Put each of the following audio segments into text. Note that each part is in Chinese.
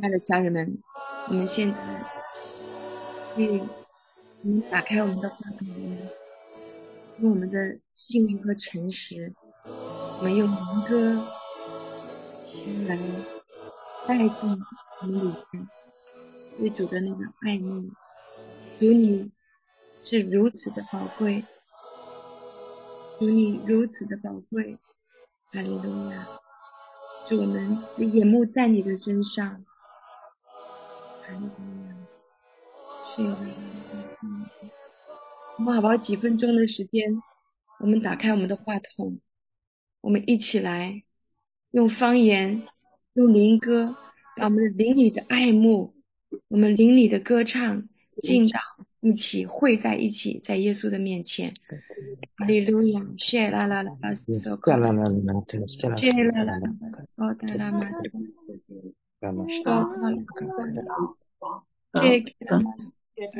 亲爱的家人们，我们现在我们打开我们的话筒，用我们的信灵和诚实，我们用灵歌来带进我们里面对主的那个爱慕。主你是如此的宝贵，主你如此的宝贵，哈利路亚！主我们的眼目在你的身上，哈利路亚！我们好不好几分钟的时间，我们打开我们的话筒，我们一起来用方言，用灵歌，把我们的灵里的爱慕，我们灵里的歌唱进到一起，汇在一起，在耶稣的面前。哈利路亚！谢啦啦啦啦，索科拉，谢啦啦啦啦，索达拉玛斯，索科拉萨拉，谢克拉玛斯，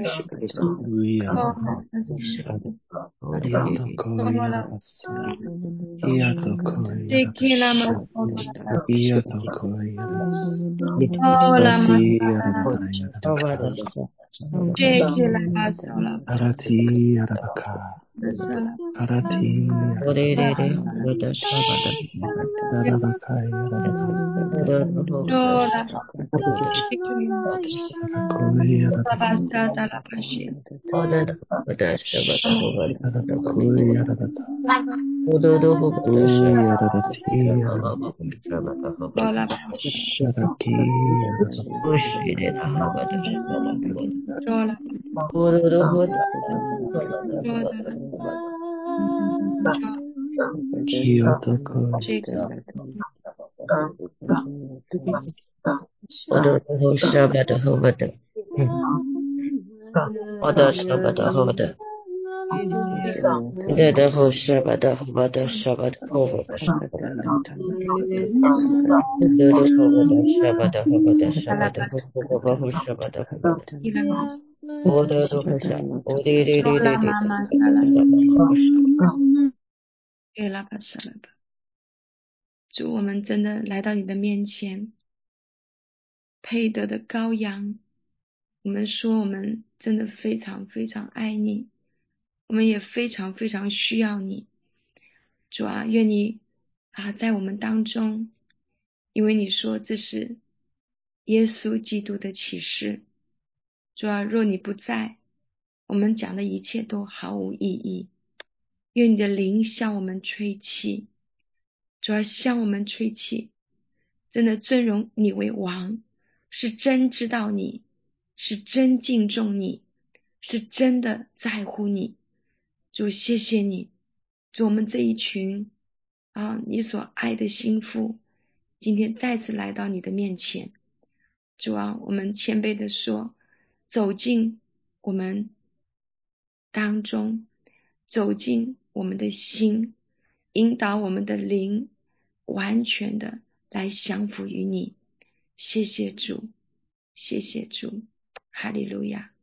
主，我们真的来到你的面前，配得的羔羊，我们说我们真的非常非常爱你，我们也非常非常需要你。主啊，愿你在我们当中，因为你说这是耶稣基督的启示。主啊，若你不在，我们讲的一切都毫无意义。愿你的灵向我们吹气，主啊，向我们吹气，真的尊荣你为王，是真知道你，是真敬重你，是真的在乎你。主，谢谢你。主，我们这一群你所爱的心腹，今天再次来到你的面前。主啊，我们谦卑的说，走进我们当中，走进我们的心，引导我们的灵，完全的来降服于你。谢谢主，谢谢主，哈利路亚。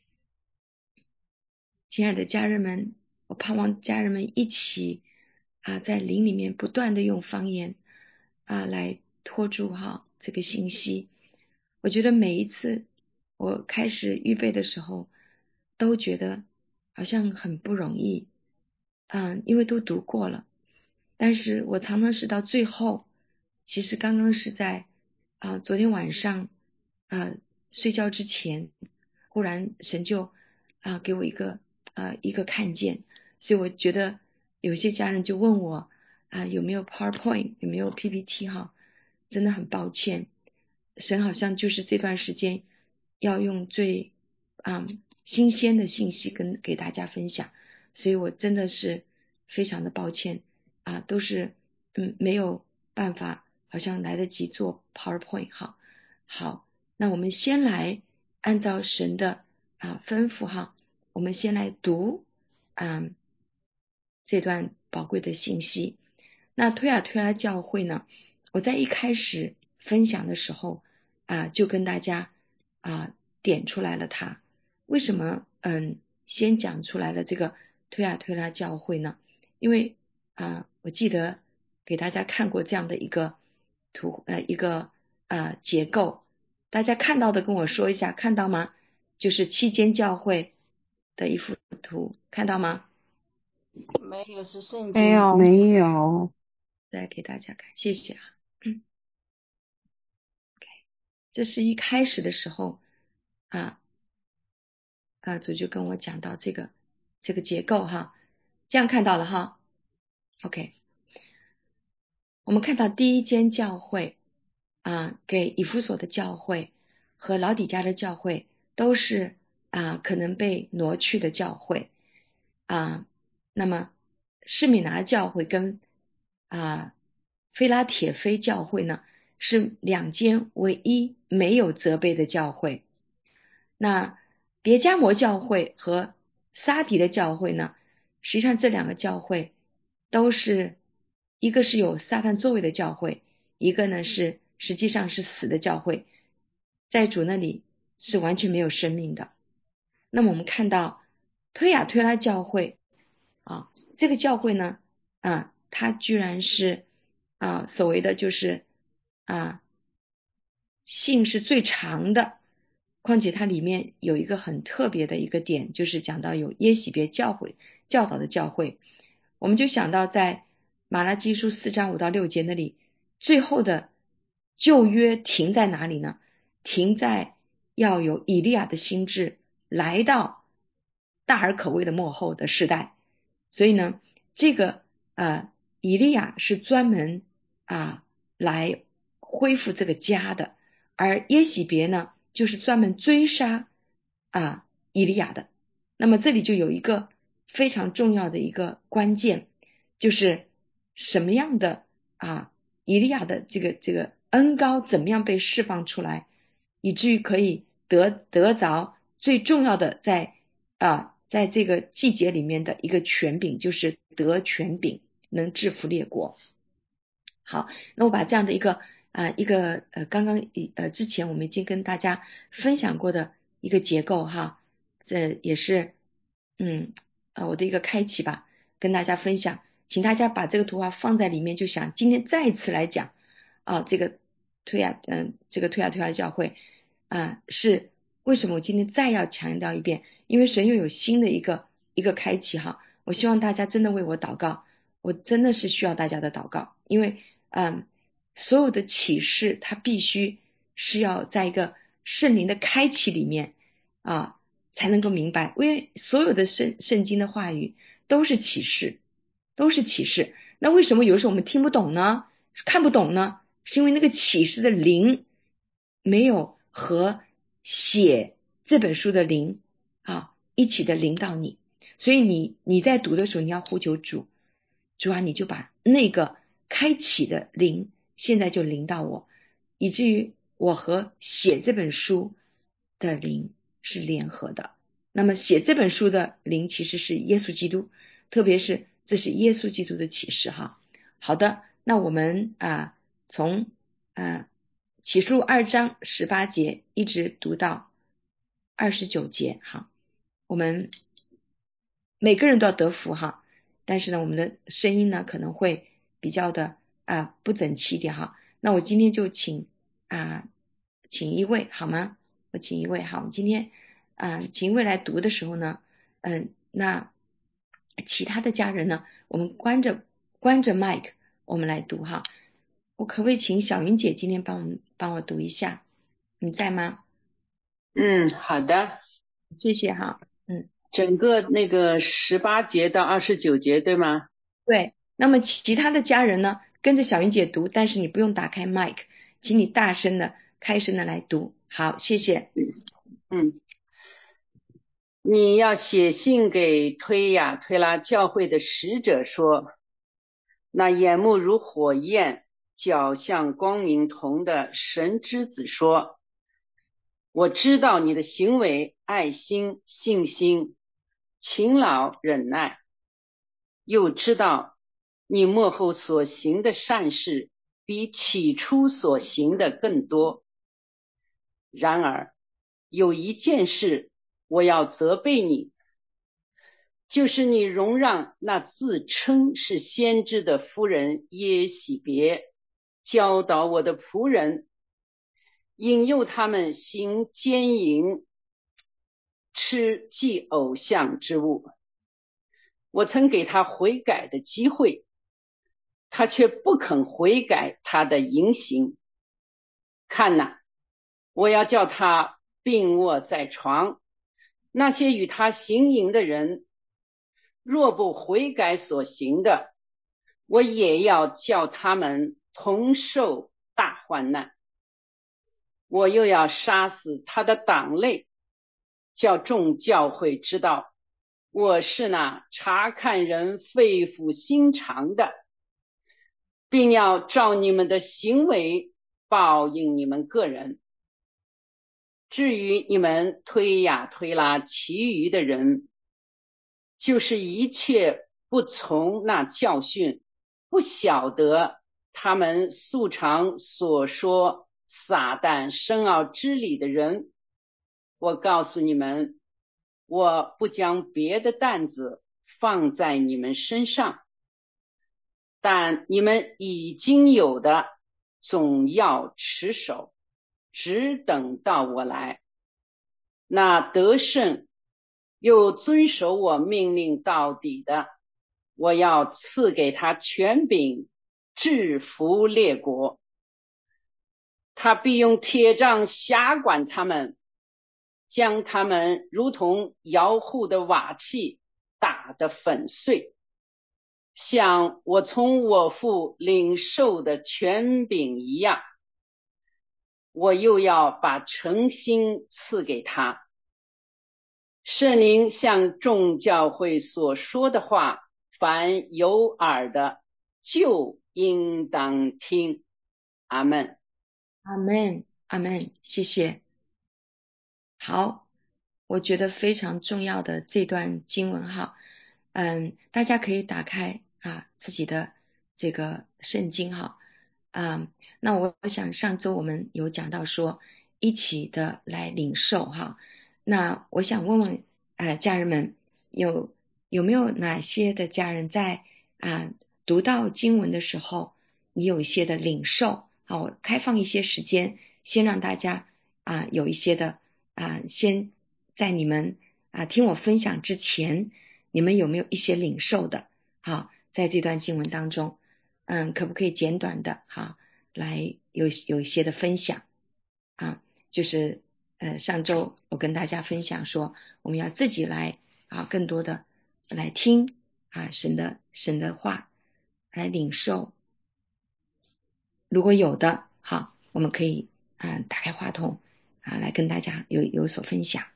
亲爱的家人们，我盼望家人们一起在灵里面不断的用方言来托住这个信息。我觉得每一次我开始预备的时候，都觉得好像很不容易，因为都读过了。但是我常常是到最后，其实刚刚是在昨天晚上睡觉之前，忽然神就给我一个看见，所以我觉得有些家人就问我有没有 PowerPoint， 有没有 PPT 真的很抱歉，神好像就是这段时间要用最新鲜的信息给大家分享，所以我真的是非常的抱歉都是没有办法，好像来得及做 PowerPoint。 好，那我们先来按照神的吩咐我们先来读这段宝贵的信息。那推拉教会呢，我在一开始分享的时候就跟大家点出来了它。为什么先讲出来了这个推拉教会呢？因为我记得给大家看过这样的一个图一个结构， 大家看到的跟我说一下，看到吗？就是7间教会的一幅图，看到吗？ 没有，是圣没经。 有。 没有。 再给大家看，谢谢啊。这是一开始的时候主就跟我讲到这个结构哈，这样看到了哈。OK， 我们看到第一间教会给以弗所的教会和老底嘉的教会都是可能被挪去的教会那么士米拿教会跟菲拉铁非教会呢是2间唯一没有责备的教会。那别迦摩教会和撒迪的教会呢，实际上这2个教会都是一个是有撒旦作为的教会，一个呢是实际上是死的教会，在主那里是完全没有生命的。那么我们看到推雅推拉教会这个教会呢它居然是所谓的就是姓是最长的，况且它里面有一个很特别的一个点，就是讲到有耶洗别教会教导的教会，我们就想到在马拉基书4章5到6节那里，最后的旧约停在哪里呢？停在要有以利亚的心志来到大而可畏的末后的时代。所以呢这个以利亚是专门来恢复这个家的，而耶洗别呢就是专门追杀以利亚的。那么这里就有一个非常重要的一个关键，就是什么样的以利亚的这个恩膏怎么样被释放出来，以至于可以得着最重要的在这个季节里面的一个权柄，就是得权柄，能制服列国。好，那我把这样的一个刚刚之前我们已经跟大家分享过的一个结构哈，这也是我的一个开启吧，跟大家分享，请大家把这个图画放在里面，就想今天再一次来讲这个推雅推雅教会是为什么我今天再要强调一遍，因为神又有新的一个开启哈，我希望大家真的为我祷告，我真的是需要大家的祷告，因为所有的启示它必须是要在一个圣灵的开启里面才能够明白，因为所有的圣经的话语都是启示，那为什么有时候我们听不懂呢？看不懂呢？是因为那个启示的灵没有和写这本书的灵一起的临到你，所以你在读的时候你要呼求主你就把那个开启的灵现在就临到我，以至于我和写这本书的灵是联合的。那么写这本书的灵其实是耶稣基督，特别是这是耶稣基督的启示哈。好的，那我们从启示录2章18节一直读到29节哈，我们每个人都要得福哈，但是呢我们的声音呢可能会比较的不整齐一点哈。那我今天就请一位好吗？我请一位好，我们今天请一位来读的时候呢那其他的家人呢我们关着麦克我们来读哈。我可不可以请小云姐今天帮我读一下，你在吗？ 好的。 谢谢哈。 整个那个18节到29节对吗？ 对，那么其他的家人呢跟着小云姐读，但是你不用打开麦克，请你大声的开声的来读。好，谢谢。 你要写信给推雅推拉教会的使者说，那眼目如火焰脚像光明铜的神之子说，我知道你的行为、爱心、信心、勤劳、忍耐，又知道你末后所行的善事比起初所行的更多。然而有一件事我要责备你，就是你容让那自称是先知的夫人耶洗别教导我的仆人， 引诱他们行奸淫，吃祭偶像之物。我曾给他悔改的机会，他却不肯悔改他的淫行。看哪，我要叫他病卧在床，那些与他行淫的人，若不悔改所行的，我也要叫他们同受大患难。我又要杀死他的党类，叫众教会知道我是那查看人肺腑心肠的，并要照你们的行为报应你们个人。至于你们推雅推拉其余的人，就是一切不从那教训，不晓得他们素常所说撒旦深奥之理的人，我告诉你们，我不将别的担子放在你们身上，但你们已经有的总要持守，只等到我来。那得胜又遵守我命令到底的，我要赐给他权柄，制服列国。他必用铁杖辖管他们，将他们如同窑户的瓦器打得粉碎，像我从我父领受的权柄一样。我又要把诚心赐给他。圣灵向众教会所说的话，凡有耳的就应当听。阿们。 阿们，阿们，谢谢。好，我觉得非常重要的这段经文哈，大家可以打开自己的这个圣经哈，那我想上周我们有讲到说一起的来领受哈，那我想问问家人们有没有哪些的家人在读到经文的时候，你有一些的领受？好，我开放一些时间，先让大家有一些的先在你们听我分享之前，你们有没有一些领受的？好，在这段经文当中，可不可以简短的来有一些的分享就是上周我跟大家分享说，我们要自己来更多的来听神的话，来领受。如果有的，好，我们可以打开话筒来跟大家有所分享。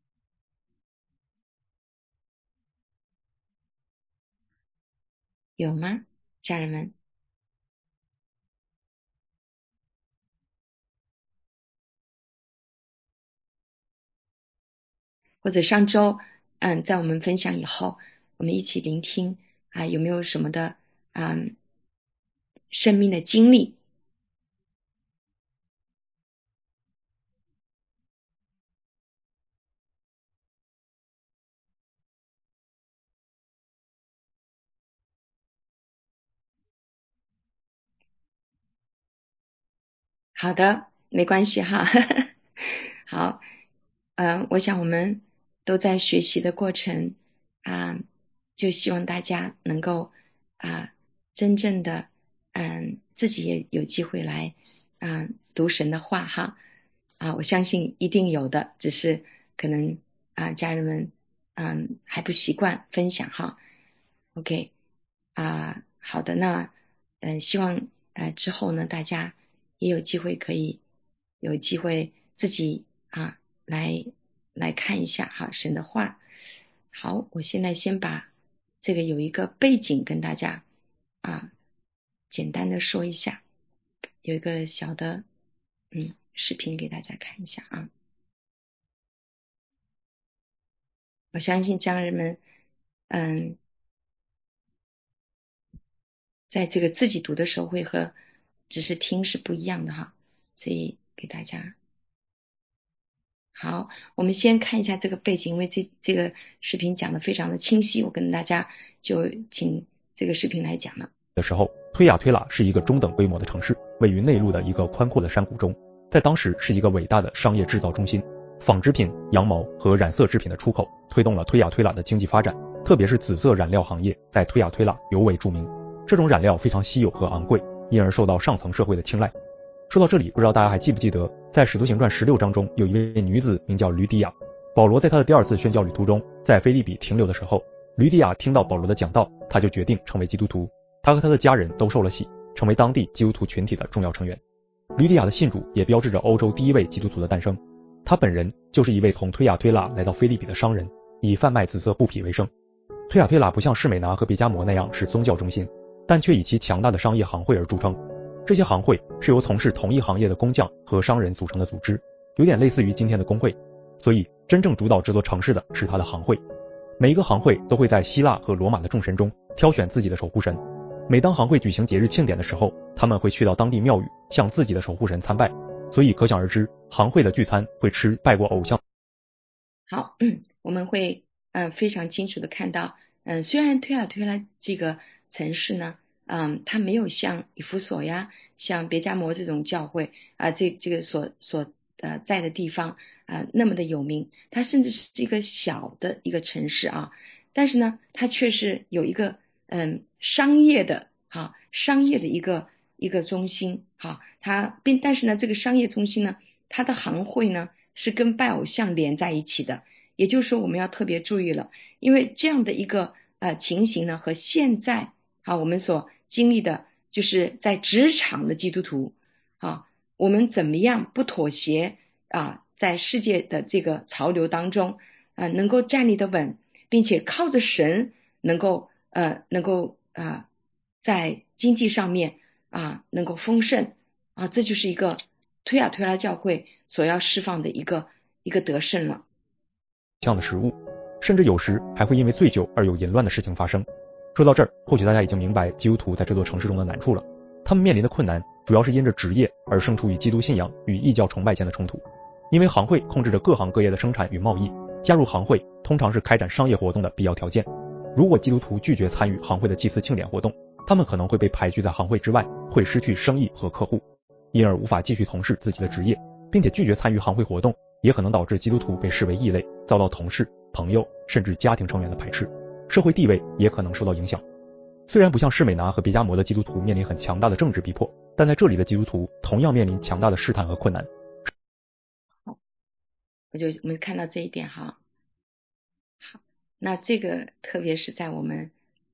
有吗，家人们？或者上周在我们分享以后，我们一起聆听有没有什么的生命的经历？好的，没关系哈。好，我想我们都在学习的过程就希望大家能够真正的自己也有机会来读神的话哈我相信一定有的，只是可能家人们还不习惯分享哈。OK 好的，那希望之后呢，大家也有机会可以有机会自己来看一下神的话。好，我现在先把这个有一个背景跟大家简单的说一下，有一个小的视频给大家看一下我相信家人们在这个自己读的时候会和只是听是不一样的哈，所以给大家好，我们先看一下这个背景，因为这个视频讲的非常的清晰，我跟大家就请这个视频来讲了。 的时候，推雅推拉是一个中等规模的城市，位于内陆的一个宽阔的山谷中。 在当时是一个伟大的商业制造中心，纺织品、羊毛和染色制品的出口推动了推雅推拉的经济发展，特别是紫色染料行业在推雅推拉尤为著名。这种染料非常稀有和昂贵，因而受到上层社会的青睐。说到这里，不知道大家还记不记得，在使徒行传16章中有一位女子名叫吕底亚。保罗在他的第二次宣教旅途中，在腓立比停留的时候，吕底亚听到保罗的讲道，他就决定成为基督徒。他和他的家人都受了洗，成为当地基督徒群体的重要成员。吕底亚的信主也标志着欧洲第一位基督徒的诞生。他本人就是一位从推雅推拉来到腓立比的商人，以贩卖紫色布匹为生。推雅推拉不像士美拿和别加摩那样是宗教中心，但却以其强大的商业行会而著称。这些行会是由从事同一行业的工匠和商人组成的组织，有点类似于今天的工会，所以真正主导这座城市的是他的行会。每一个行会都会在希腊和罗马的众神中挑选自己的守护神。每当行会举行节日庆典的时候，他们会去到当地庙宇向自己的守护神参拜，所以可想而知，行会的聚餐会吃拜过偶像。 好，我们会非常清楚的看到，虽然推雅推拉这个城市呢，它没有像以弗所呀、像别加摩这种教会这个所在的地方那么的有名，它甚至是一个小的一个城市啊，但是呢，它却是有一个商业的一个中心但是呢，这个商业中心呢，它的行会呢是跟拜偶像连在一起的，也就是说我们要特别注意了，因为这样的一个情形呢，和现在我们所经历的就是在职场的基督徒我们怎么样不妥协在世界的这个潮流当中能够站立得稳，并且靠着神能够在经济上面能够丰盛这就是一个推雅推拉教会所要释放的一个得胜了。 这样的食物，甚至有时还会因为醉酒而有淫乱的事情发生。说到这儿，或许大家已经明白基督徒在这座城市中的难处了。他们面临的困难主要是因着职业而生出于基督信仰与异教崇拜间的冲突。因为行会控制着各行各业的生产与贸易，加入行会通常是开展商业活动的必要条件。如果基督徒拒绝参与行会的祭祀庆典活动，他们可能会被排拒在行会之外，会失去生意和客户，因而无法继续从事自己的职业，并且拒绝参与行会活动，也可能导致基督徒被视为异类，遭到同事、朋友甚至家庭成员的排斥，社会地位也可能受到影响。虽然不像士美拿和别加摩的基督徒面临很强大的政治逼迫，但在这里的基督徒同样面临强大的试探和困难。 我们看到这一点好，那这个特别是在我们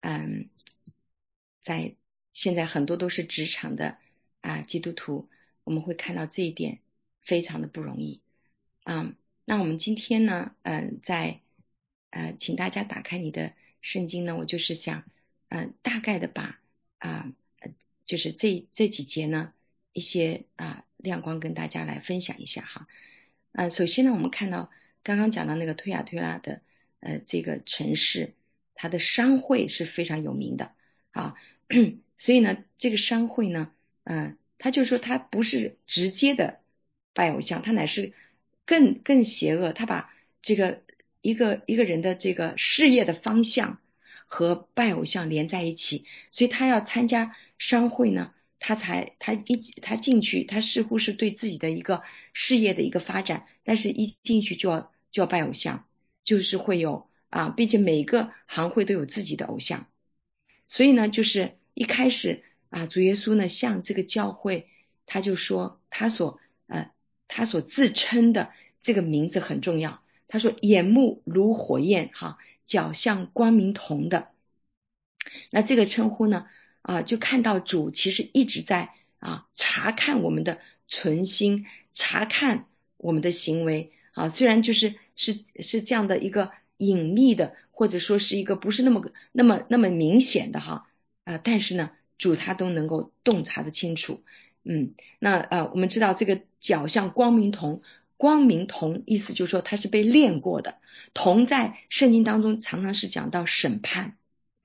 在现在很多都是职场的基督徒，我们会看到这一点非常的不容易那我们今天呢请大家打开你的圣经呢，我就是想大概的把就是这几节呢一些亮光跟大家来分享一下首先呢，我们看到刚刚讲到那个推雅推拉的这个城市，它的商会是非常有名的所以呢，这个商会呢他就说他不是直接的拜偶像，他乃是更邪恶，他把这个一个人的这个事业的方向和拜偶像连在一起，所以他要参加商会呢，他进去，他似乎是对自己的一个事业的一个发展，但是一进去就要拜偶像，就是会有并且每个行会都有自己的偶像，所以呢，就是一开始主耶稣呢向这个教会，他就说他所自称的这个名字很重要，他说眼目如火焰脚像光明铜的。那这个称呼呢就看到主其实一直在查看我们的存心，查看我们的行为虽然是这样的一个隐秘的，或者说是一个不是那么明显的但是呢主他都能够洞察的清楚。那我们知道这个脚像光明铜，光明铜意思就是说它是被炼过的，铜在圣经当中常常是讲到审判。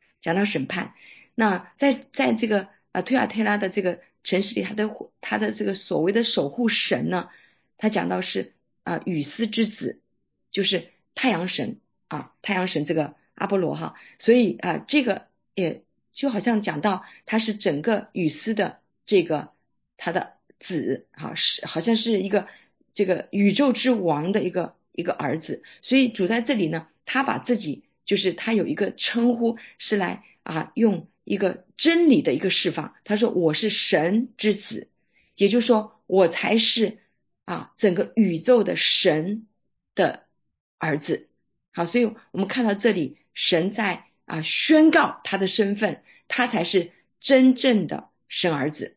那在这个推雅推拉的这个城市里，他的这个所谓的守护神呢，他讲到是雨丝之子，就是太阳神太阳神这个阿波罗所以这个也就好像讲到他是整个雨丝的这个他的子，是好像是一个这个宇宙之王的一个儿子。所以主在这里呢，他把自己就是他有一个称呼是来用一个真理的一个释放，他说我是神之子，也就是说我才是整个宇宙的神的儿子。好，所以我们看到这里神在宣告他的身份，他才是真正的神儿子。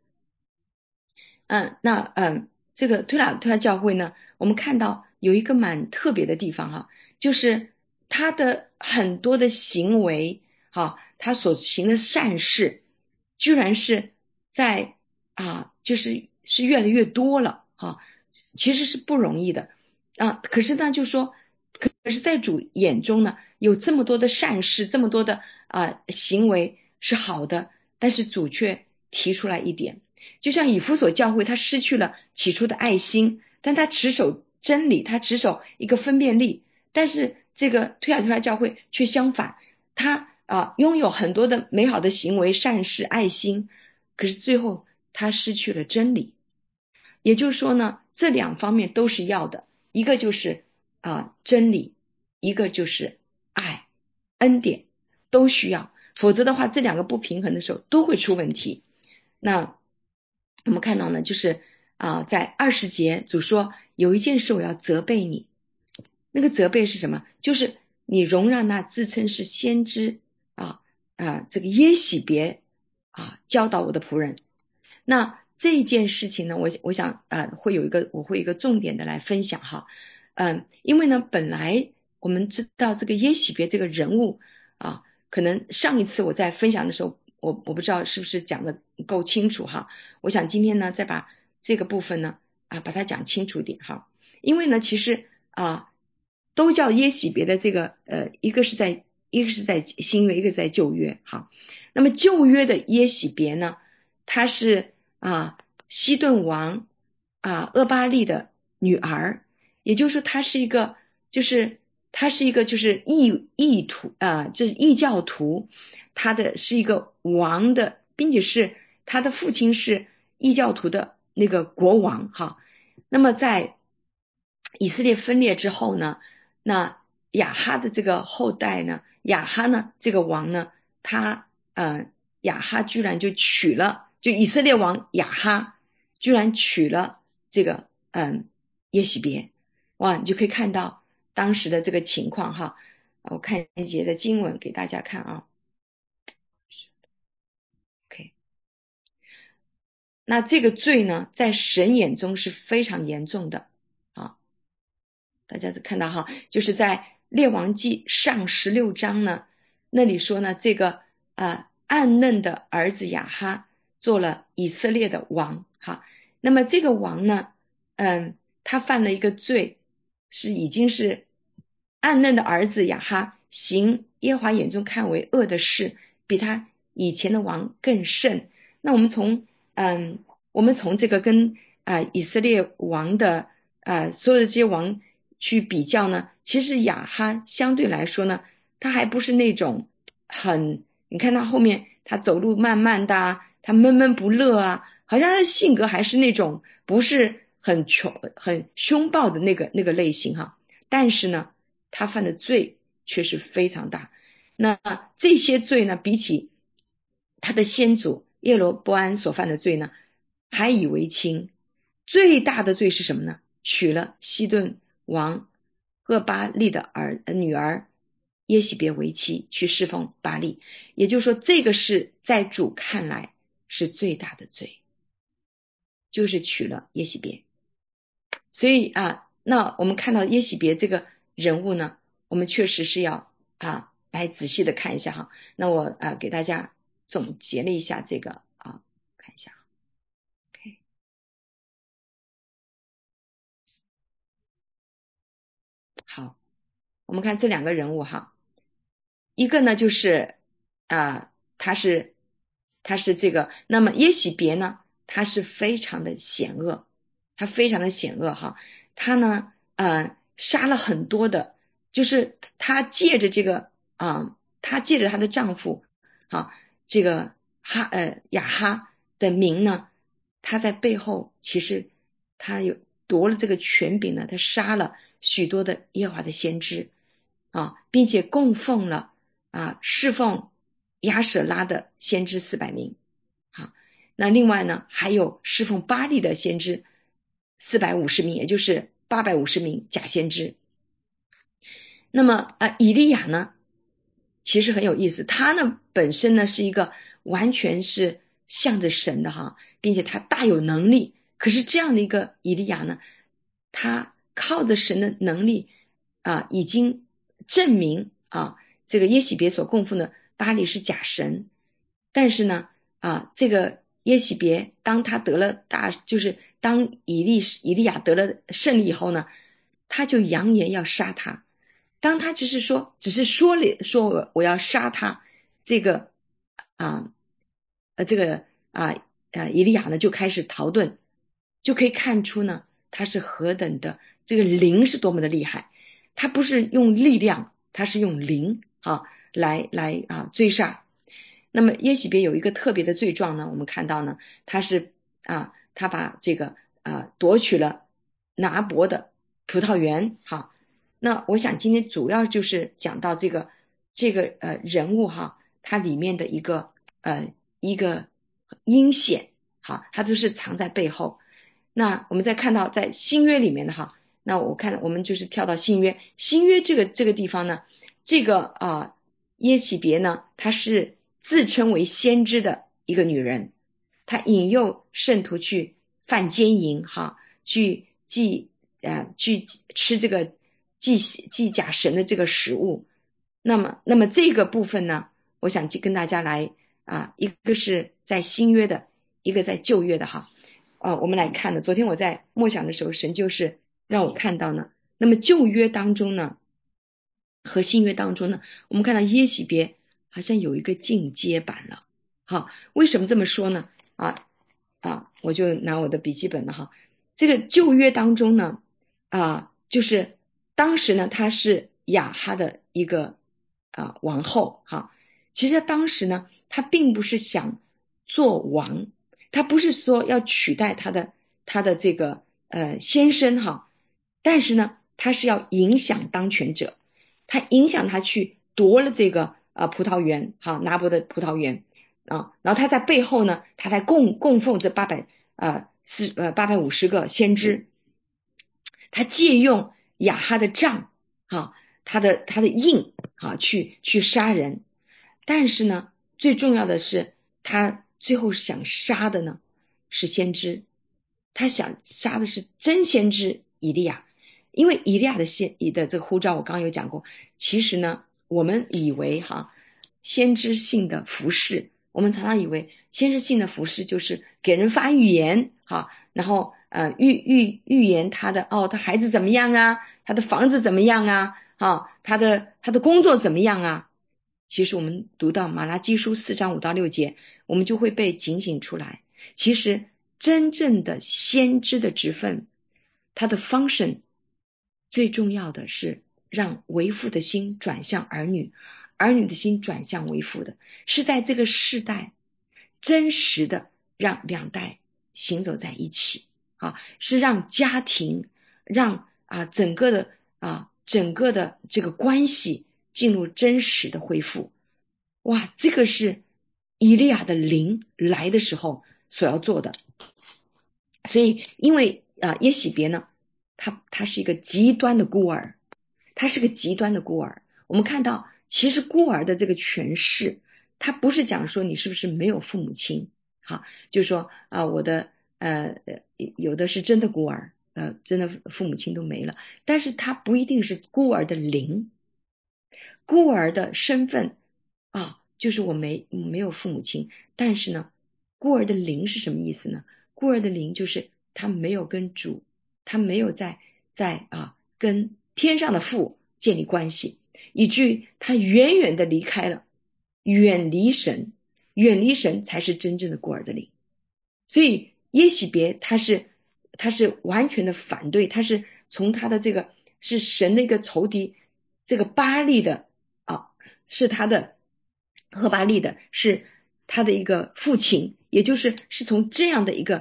这个推拉教会呢，我们看到有一个蛮特别的地方就是他的很多的行为他所行的善事，居然是在是越来越多了其实是不容易的可是呢，就说可是在主眼中呢，有这么多的善事，这么多的行为是好的，但是主却提出来一点，就像以弗所教会，他失去了起初的爱心，但他持守真理，他持守一个分辨力。但是这个推拉教会却相反，他拥有很多的美好的行为、善事、爱心，可是最后他失去了真理。也就是说呢，这两方面都是要的，一个就是真理，一个就是爱、恩典，都需要，否则的话这两个不平衡的时候都会出问题。那我们看到呢，就是在20节主说有一件事我要责备你，那个责备是什么？就是你容让那自称是先知这个耶洗别教导我的仆人。那这一件事情呢，我想我会有一个重点的来分享因为呢本来我们知道这个耶洗别这个人物可能上一次我在分享的时候我不知道是不是讲的够清楚我想今天呢再把这个部分呢把它讲清楚点因为呢其实都叫耶洗别的这个一个是在新约，一个是在旧约那么旧约的耶洗别呢，她是西顿王厄巴利的女儿，也就是说她是一个就是异教徒，他的是一个王的，并且是他的父亲是异教徒的那个国王那么在以色列分裂之后呢，那亚哈的这个后代呢，亚哈呢这个王呢，亚哈居然就娶了，就以色列王亚哈居然娶了这个耶洗别。哇，你就可以看到当时的这个情况我看一节的经文给大家看OK， 那这个罪呢在神眼中是非常严重的大家看到就是在列王记上16章呢，那里说呢，这个暗嫩的儿子亚哈做了以色列的王那么这个王呢他犯了一个罪，已经是暗嫩的儿子亚哈行耶和华眼中看为恶的事，比他以前的王更甚。那我们从这个跟以色列王的所有的这些王去比较呢，其实亚哈相对来说呢，他还不是那种你看他后面他走路慢慢的他闷闷不乐好像他的性格还是那种不是很凶暴的那个类型但是呢他犯的罪却是非常大。那这些罪呢，比起他的先祖耶罗波安所犯的罪呢，还以为轻。最大的罪是什么呢？娶了西顿王厄巴利的女儿耶洗别为妻，去侍奉巴利。也就是说，这个是在主看来是最大的罪，就是娶了耶洗别。所以那我们看到耶洗别这个人物呢，我们确实是要来仔细的看一下那我给大家总结了一下这个看一下OK。好，我们看这两个人物一个呢就是他是这个，那么耶洗别呢，他是非常的险恶，他非常的险恶他呢杀了很多的，就是他借着这个他借着他的丈夫这个亚哈的名呢他在背后其实他有夺了这个权柄呢，他杀了许多的耶和华的先知啊，并且供奉了侍奉亚舍拉的先知400名。好，那另外呢还有侍奉巴力的先知450名，也就是850名假先知。那么以利亚呢其实很有意思，他呢本身呢是一个完全是向着神的哈，并且他大有能力。可是这样的一个以利亚呢，他靠着神的能力已经证明这个耶洗别所供奉的巴力是假神。但是呢这个耶洗别当他得了就是当以利亚得了胜利以后呢，他就扬言要杀他。当他只是说我要杀他，这个以利亚呢就开始逃遁，就可以看出呢他是何等的这个灵是多么的厉害。他不是用力量，他是用灵来追杀。那么耶洗别有一个特别的罪状呢，我们看到呢他是他把这个夺取了拿伯的葡萄园。好，那我想今天主要就是讲到这个人物他里面的一个阴险，他就是藏在背后。那我们再看到在新约里面的那我们就是跳到新约这个地方呢，这个耶洗别呢，她是自称为先知的一个女人，她引诱圣徒去犯奸淫去吃这个祭假神的这个食物。那么这个部分呢，我想跟大家来一个是在新约的，一个在旧约的我们来看呢，昨天我在默想的时候，神就是让我看到呢，那么旧约当中呢和新约当中呢，我们看到耶洗别好像有一个进阶版了。为什么这么说呢？我就拿我的笔记本了这个旧约当中呢就是当时呢她是亚哈的一个王后其实当时呢她并不是想做王，她不是说要取代她的这个先生但是呢她是要影响当权者，她影响他去夺了这个葡萄园拿伯的葡萄园然后他在背后呢，他在供奉这850个先知，他借用亚哈的杖他的印去杀人。但是呢最重要的是他最后想杀的呢是先知，他想杀的是真先知以利亚。因为以利亚的这个呼召我刚刚有讲过，其实呢我们以为先知性的服事，我们常常以为先知性的服事就是给人发预言然后预言他的他孩子怎么样他的房子怎么样他的工作怎么样其实我们读到马拉基书4章5到6节，我们就会被警醒出来，其实真正的先知的职分，他的 function 最重要的是让为父的心转向儿女，儿女的心转向为父的，是在这个世代真实的让两代行走在一起是让家庭让整个的这个关系进入真实的恢复。哇，这个是以利亚的灵来的时候所要做的。所以因为耶洗别呢他是一个极端的孤儿，他是个极端的孤儿。我们看到其实孤儿的这个诠释，他不是讲说你是不是没有父母亲就是说我的有的是真的孤儿真的父母亲都没了，但是他不一定是孤儿的灵。孤儿的身份就是我没有父母亲，但是呢孤儿的灵是什么意思呢？孤儿的灵就是他没有跟主，他没有在跟天上的父建立关系，以至于他远远的离开了，远离神才是真正的孤儿的灵。所以耶洗别他是完全的反对，他是从他的这个是神的一个仇敌，这个巴力的是他的和巴力的是他的一个父亲，也就是从这样的一个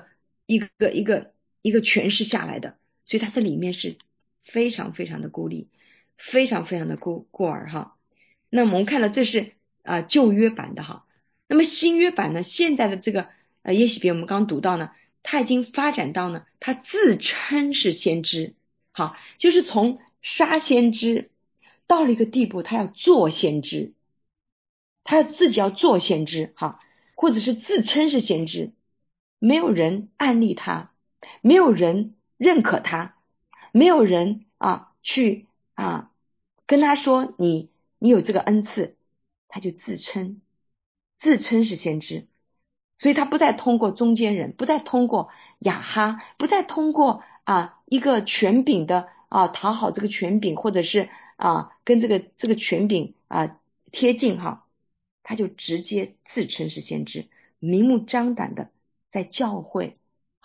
一个诠释下来的，所以它的里面是非常非常的孤立，非常非常的孤儿哈。那我们看到这是旧约版的哈，那么新约版呢，现在的这个耶洗别我们刚读到呢，他已经发展到呢，他自称是先知，好，就是从杀先知到了一个地步，他要做先知，他自己要做先知哈，或者是自称是先知，没有人案例他，没有人认可他，没有人去跟他说你有这个恩赐，他就自称是先知，所以他不再通过中间人，不再通过亚哈，不再通过一个权柄的讨好这个权柄，或者是跟这个权柄贴近哈，他就直接自称是先知，明目张胆的在教会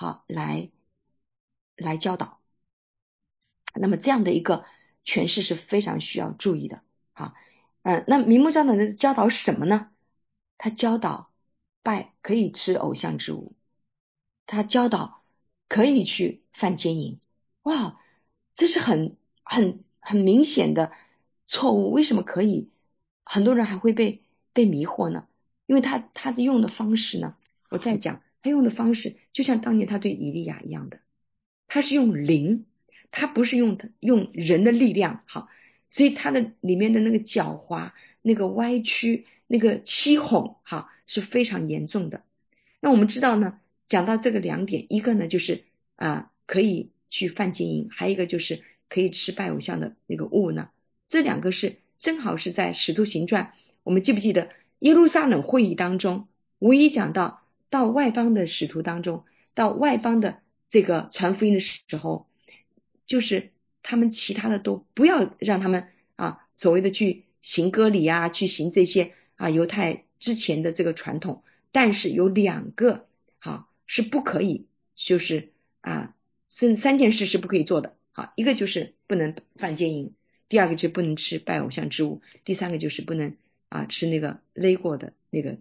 来教导。那么这样的一个诠释是非常需要注意的那明目张胆的教导什么呢？他教导可以吃偶像之物，他教导可以去犯奸淫。哇，这是很明显的错误。为什么可以？很多人还会被迷惑呢？因为他用的方式呢，我再讲，他用的方式就像当年他对以利亚一样的，他是用灵，他不是用人的力量。好，所以他的里面的那个狡猾、那个歪曲、那个欺哄是非常严重的。那我们知道呢，讲到这个2点，一个呢就是可以去犯奸淫，还有一个就是可以吃拜偶像的那个物呢，这2个是正好是在使徒行传，我们记不记得耶路撒冷会议当中唯一讲到外邦的使徒当中，到外邦的这个传福音的时候，就是他们其他的都不要让他们所谓的去行割礼去行这些犹太之前的这个传统，但是有2个是不可以，就是3件事是不可以做的。一个就是不能犯奸淫，第2个就是不能吃拜偶像之物，第3个就是不能吃那个勒过的那个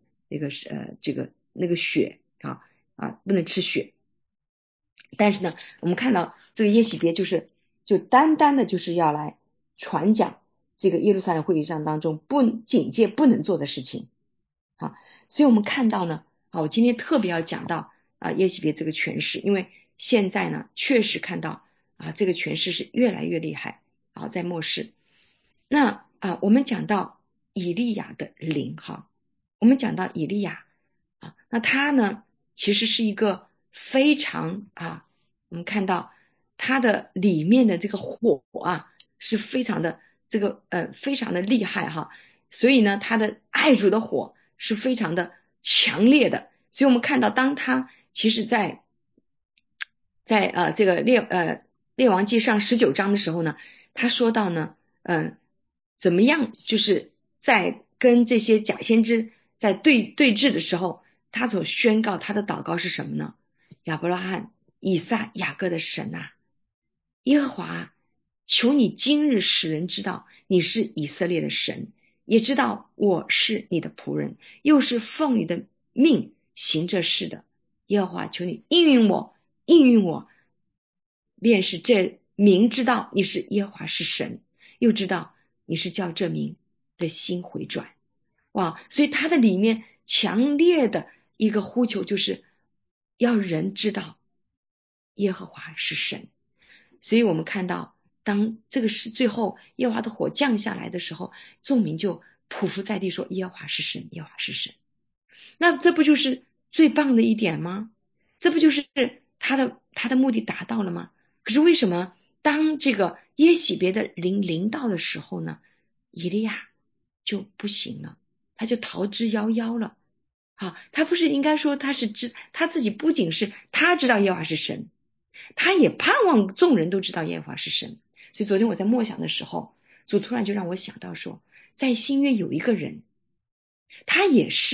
血不能吃血。但是呢，我们看到这个耶洗别就单单的就是要来传讲这个耶路撒冷会议上当中警戒不能做的事情所以我们看到呢我今天特别要讲到耶洗别这个诠释，因为现在呢确实看到这个诠释是越来越厉害在末世。那我们讲到以利亚的灵我们讲到以利亚那他呢其实是一个非常我们看到他的里面的这个火是非常的非常的厉害所以呢他的爱主的火是非常的强烈的。所以我们看到当他其实在这个列王记上19章的时候呢，他说到呢怎么样就是在跟这些假先知在对峙的时候，他所宣告他的祷告是什么呢？亚伯拉罕、以撒、雅各的神耶和华，求你今日使人知道你是以色列的神，也知道我是你的仆人，又是奉你的命行这事的。耶和华，求你应允我，便是这民知道你是耶和华是神，又知道你是叫这民的心回转。哇，所以他的里面强烈的一个呼求就是要人知道耶和华是神。所以我们看到当这个是最后耶和华的火降下来的时候，众民就匍匐在地说耶和华是神，耶和华是神。那这不就是最棒的一点吗？这不就是他的目的达到了吗？可是为什么当这个耶洗别的灵临到的时候呢，以利亚就不行了，他就逃之夭夭了。他不是应该说他自己不仅是他知道耶和华是神，他也盼望众人都知道耶和华是神。所以昨天我在默想的时候，主突然就让我想到说，在新约有一个人，他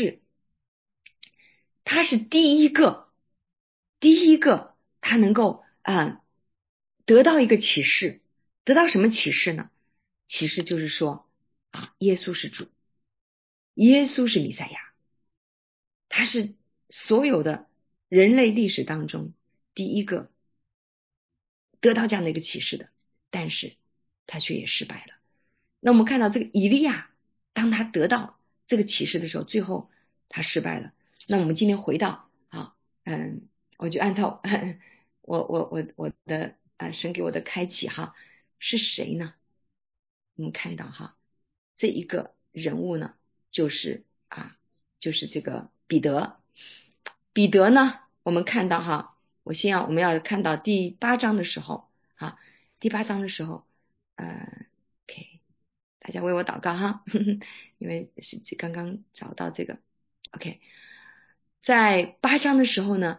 是第一个他能够得到一个启示。得到什么启示呢？启示就是说耶稣是主，耶稣是弥赛亚，他是所有的人类历史当中第一个得到这样的一个启示的，但是他却也失败了。那我们看到这个以利亚，当他得到这个启示的时候，最后他失败了。那我们今天回到我就按照我的神给我的开启哈，是谁呢？我们看到哈，这一个人物呢，就是这个彼得。彼得呢，我们看到哈，我们要看到第8章的时候啊，第8章的时候，OK， 大家为我祷告哈，因为是刚刚找到这个 OK， 在8章的时候呢，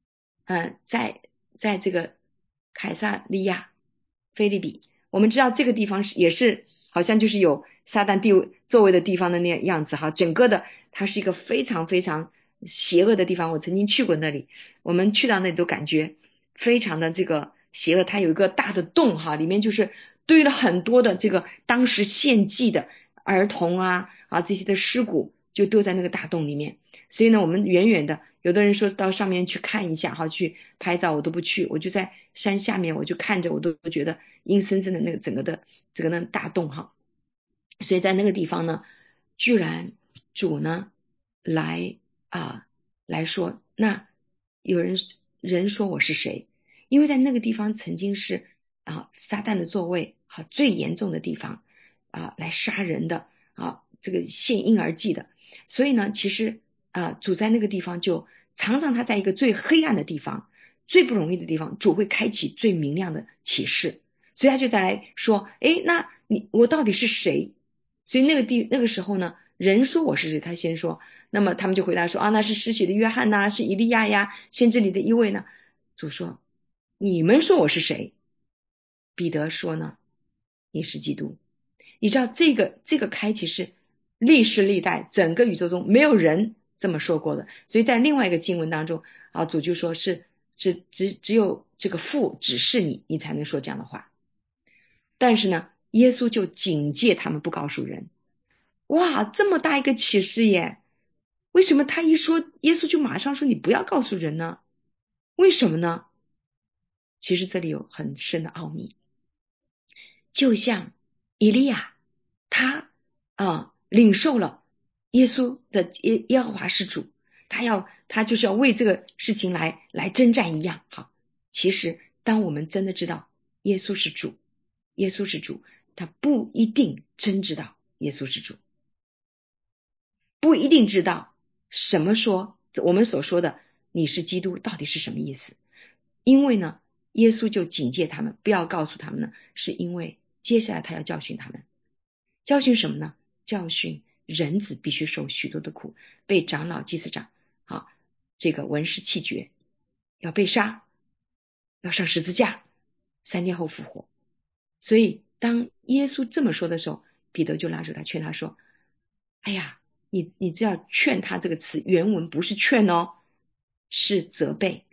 在这个凯撒利亚腓立比，我们知道这个地方也是好像就是有撒旦座位的地方的那样子哈，整个的它是一个非常非常邪恶的地方。我曾经去过那里，我们去到那里都感觉非常的这个邪恶。它有一个大的洞哈，里面就是堆了很多的这个当时献祭的儿童这些的尸骨就丢在那个大洞里面。所以呢，我们远远的，有的人说到上面去看一下哈，去拍照，我都不去，我就在山下面，我就看着，我都觉得阴森森的那个整个的这个那大洞哈。所以在那个地方呢，居然主呢来说，那有人说我是谁？因为在那个地方曾经是撒旦的座位最严重的地方来杀人的这个献婴儿祭的。所以呢，其实主在那个地方就常常他在一个最黑暗的地方，最不容易的地方，主会开启最明亮的启示。所以他就再来说，那我到底是谁？所以那个时候呢，人说我是谁，他先说，那么他们就回答说那是施洗的约翰呐，是以利亚呀，先知里的一位呢。主说你们说我是谁？彼得说呢，你是基督。你知道这个开启是历世历代整个宇宙中没有人这么说过的。所以在另外一个经文当中主就说是只有这个父指示你才能说这样的话。但是呢，耶稣就警戒他们不告诉人。哇，这么大一个启示耶，为什么他一说耶稣就马上说你不要告诉人呢？为什么呢？其实这里有很深的奥秘。就像以利亚他领受了耶稣的耶和华是主，他就是要为这个事情来征战一样。好，其实当我们真的知道耶稣是主，他不一定真知道耶稣是主，不一定知道什么说我们所说的你是基督到底是什么意思。因为呢，耶稣就警戒他们不要告诉他们呢，是因为接下来他要教训他们。教训什么呢？教训人子必须受许多的苦，被长老祭司长这个文士弃绝，要被杀，要上十字架，3天后复活。所以当耶稣这么说的时候，彼得就拉住他劝他说，哎呀，你只要劝他这个词原文不是劝是责备，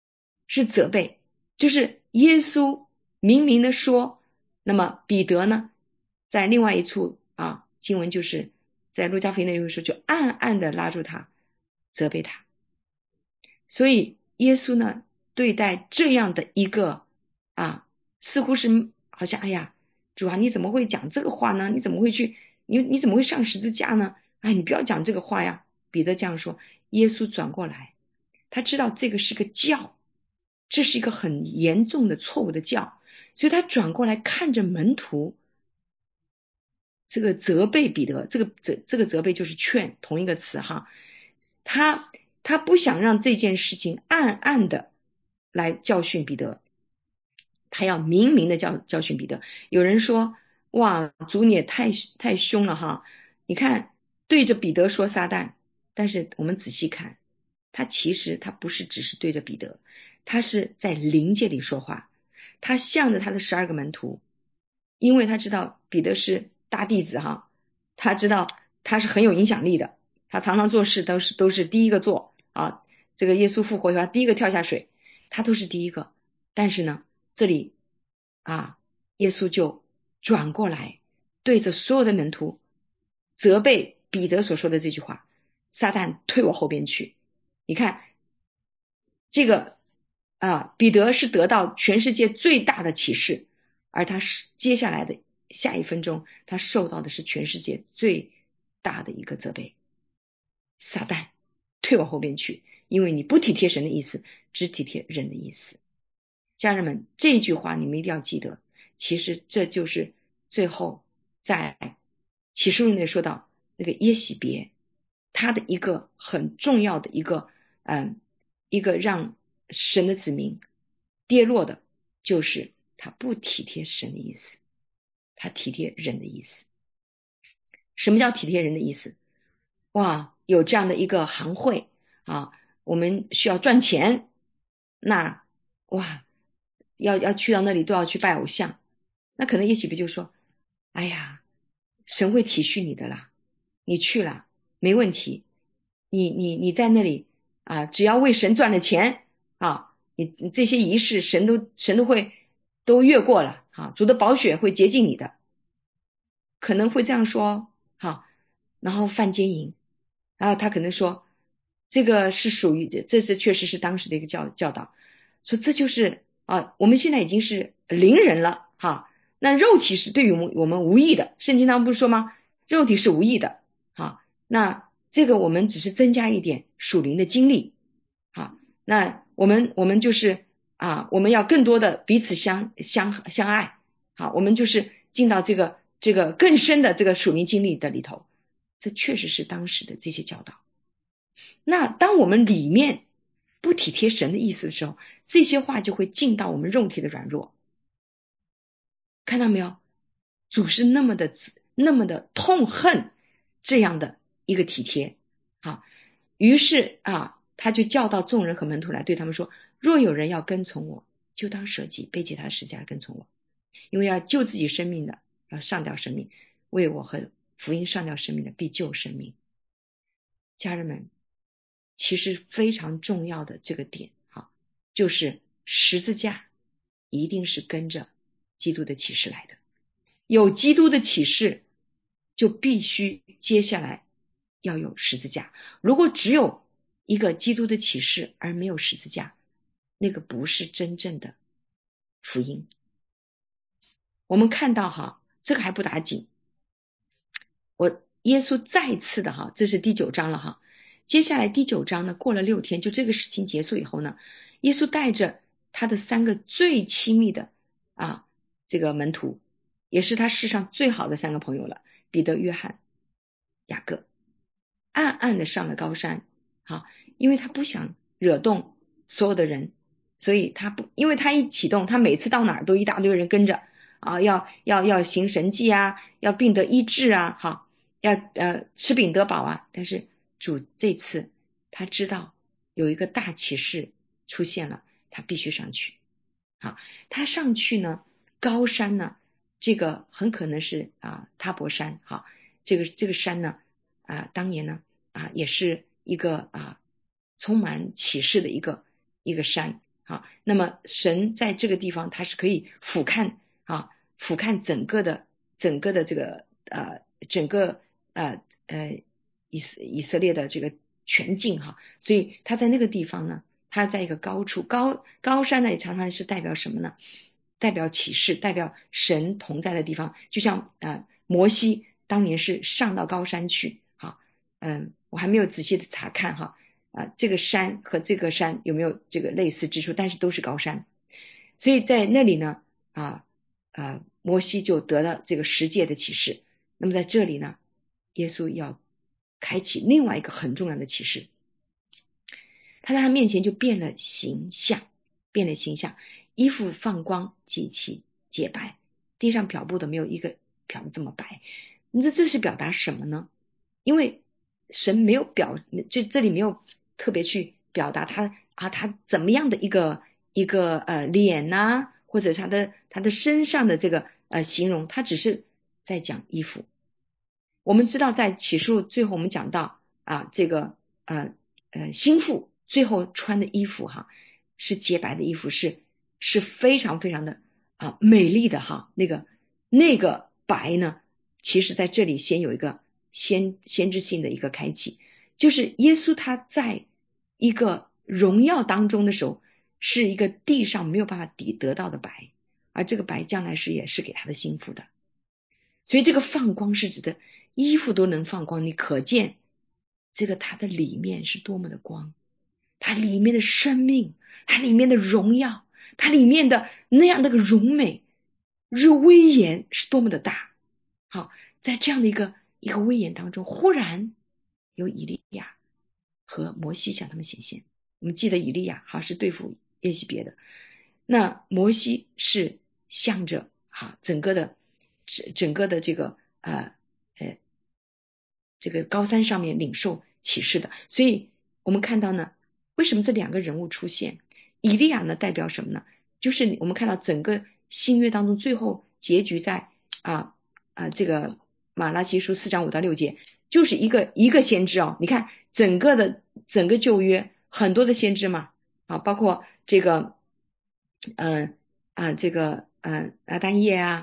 就是耶稣明明的说。那么彼得呢，在另外一处经文就是在路加福音的时候就暗暗的拉住他，责备他。所以耶稣呢对待这样的一个似乎是好像哎呀主你怎么会讲这个话呢？你怎么会上十字架呢？你不要讲这个话呀。彼得这样说。耶稣转过来，他知道这个是个教，这是一个很严重的错误的教，所以他转过来看着门徒，这个责备彼得，这个责备就是劝，同一个词哈。他不想让这件事情暗暗的来教训彼得，他要明明的教训彼得。有人说哇，主你也太凶了哈，你看对着彼得说撒旦，但是我们仔细看，其实他不是只是对着彼得，他是在灵界里说话。他向着他的12个门徒，因为他知道彼得是大弟子哈，他知道他是很有影响力的，他常常做事都是第一个做这个耶稣复活以后第一个跳下水，他都是第一个。但是呢，这里耶稣就转过来对着所有的门徒责备彼得所说的这句话，撒旦退我后边去。你看这个彼得是得到全世界最大的启示，而他是接下来的下一分钟，他受到的是全世界最大的一个责备。撒旦，退往后边去，因为你不体贴神的意思，只体贴人的意思。家人们，这句话你们一定要记得，其实这就是最后在启示录里说到那个耶洗别，他的一个很重要的一个让神的子民跌落的，就是他不体贴神的意思，他体贴人的意思。什么叫体贴人的意思？哇，有这样的一个行会我们需要赚钱，那哇要去到那里都要去拜偶像，那可能耶洗别就说，哎呀，神会体恤你的啦，你去了没问题，你在那里只要为神赚了钱你这些仪式神都会都越过了主的宝血会洁净你的，可能会这样说然后犯奸淫，然后他可能说这个是属于，这是确实是当时的一个教导，说这就是我们现在已经是灵人了那肉体是对于我们无益的，圣经当中不是说吗？肉体是无益的那这个我们只是增加一点属灵的经历那我们就是我们要更多的彼此相爱我们就是进到这个更深的这个属灵经历的里头，这确实是当时的这些教导。那当我们里面不体贴神的意思的时候，这些话就会进到我们肉体的软弱。看到没有？主是那么的痛恨这样的一个体贴于是他就教导众人和门徒来对他们说，若有人要跟从我，就当舍己，背起他的十字架跟从我，因为要救自己生命的要上吊生命，为我和福音上吊生命的必救生命。家人们，其实非常重要的这个点就是十字架一定是跟着基督的启示来的，有基督的启示就必须接下来要有十字架，如果只有一个基督的启示而没有十字架，那个不是真正的福音。我们看到这个还不打紧，耶稣再次的这是第9章了接下来第9章呢，过了6天，就这个事情结束以后呢，耶稣带着他的3个最亲密的这个门徒，也是他世上最好的3个朋友了，彼得、约翰、雅各，暗暗的上了高山因为他不想惹动所有的人，所以因为他一启动，他每次到哪儿都一大堆人跟着要行神迹要病得医治要吃饼得饱但是主这次他知道有一个大启示出现了，他必须上去他上去呢，高山呢，这个很可能是塔伯山这个山呢当年呢也是一个充满启示的一个山那么神在这个地方他是可以俯瞰整个的这个整个以色列的这个全境所以他在那个地方呢，他在一个高处，高山呢也常常是代表什么呢？代表启示，代表神同在的地方，就像摩西当年是上到高山去我还没有仔细的查看这个山和这个山有没有这个类似之处，但是都是高山，所以在那里呢摩西就得了这个10诫的启示。那么在这里呢，耶稣要开启另外一个很重要的启示，他在他面前就变了形象，衣服放光，极其洁白，地上漂布的没有一个漂的这么白。这是表达什么呢？因为神没有这里没有特别去表达他怎么样的一个脸或者他的身上的这个形容，他只是在讲衣服。我们知道在启示录最后我们讲到这个新妇最后穿的衣服是洁白的衣服，是非常非常的美丽的那个白呢，其实在这里先有一个先知性的一个开启，就是耶稣他在一个荣耀当中的时候， 是一个地上没有办法得到的白，而这个白将来也是给他的心腹的。所以这个放光是指的衣服都能放光，你可见这个它的里面是多么的光，它里面的生命，它里面的荣耀，它里面的那样的个荣美，威严是多么的大。好，在这样的一个威严当中，忽然有以利亚和摩西向他们显现。我们记得以利亚是对付耶洗别的，那摩西是向着整个的这个这个高山上面领受启示的。所以我们看到呢，为什么这两个人物出现？以利亚呢代表什么呢？就是我们看到整个新约当中最后结局在这个马拉基书4章5到6节，就是一个先知你看整个旧约很多的先知嘛包括这个这个拿但业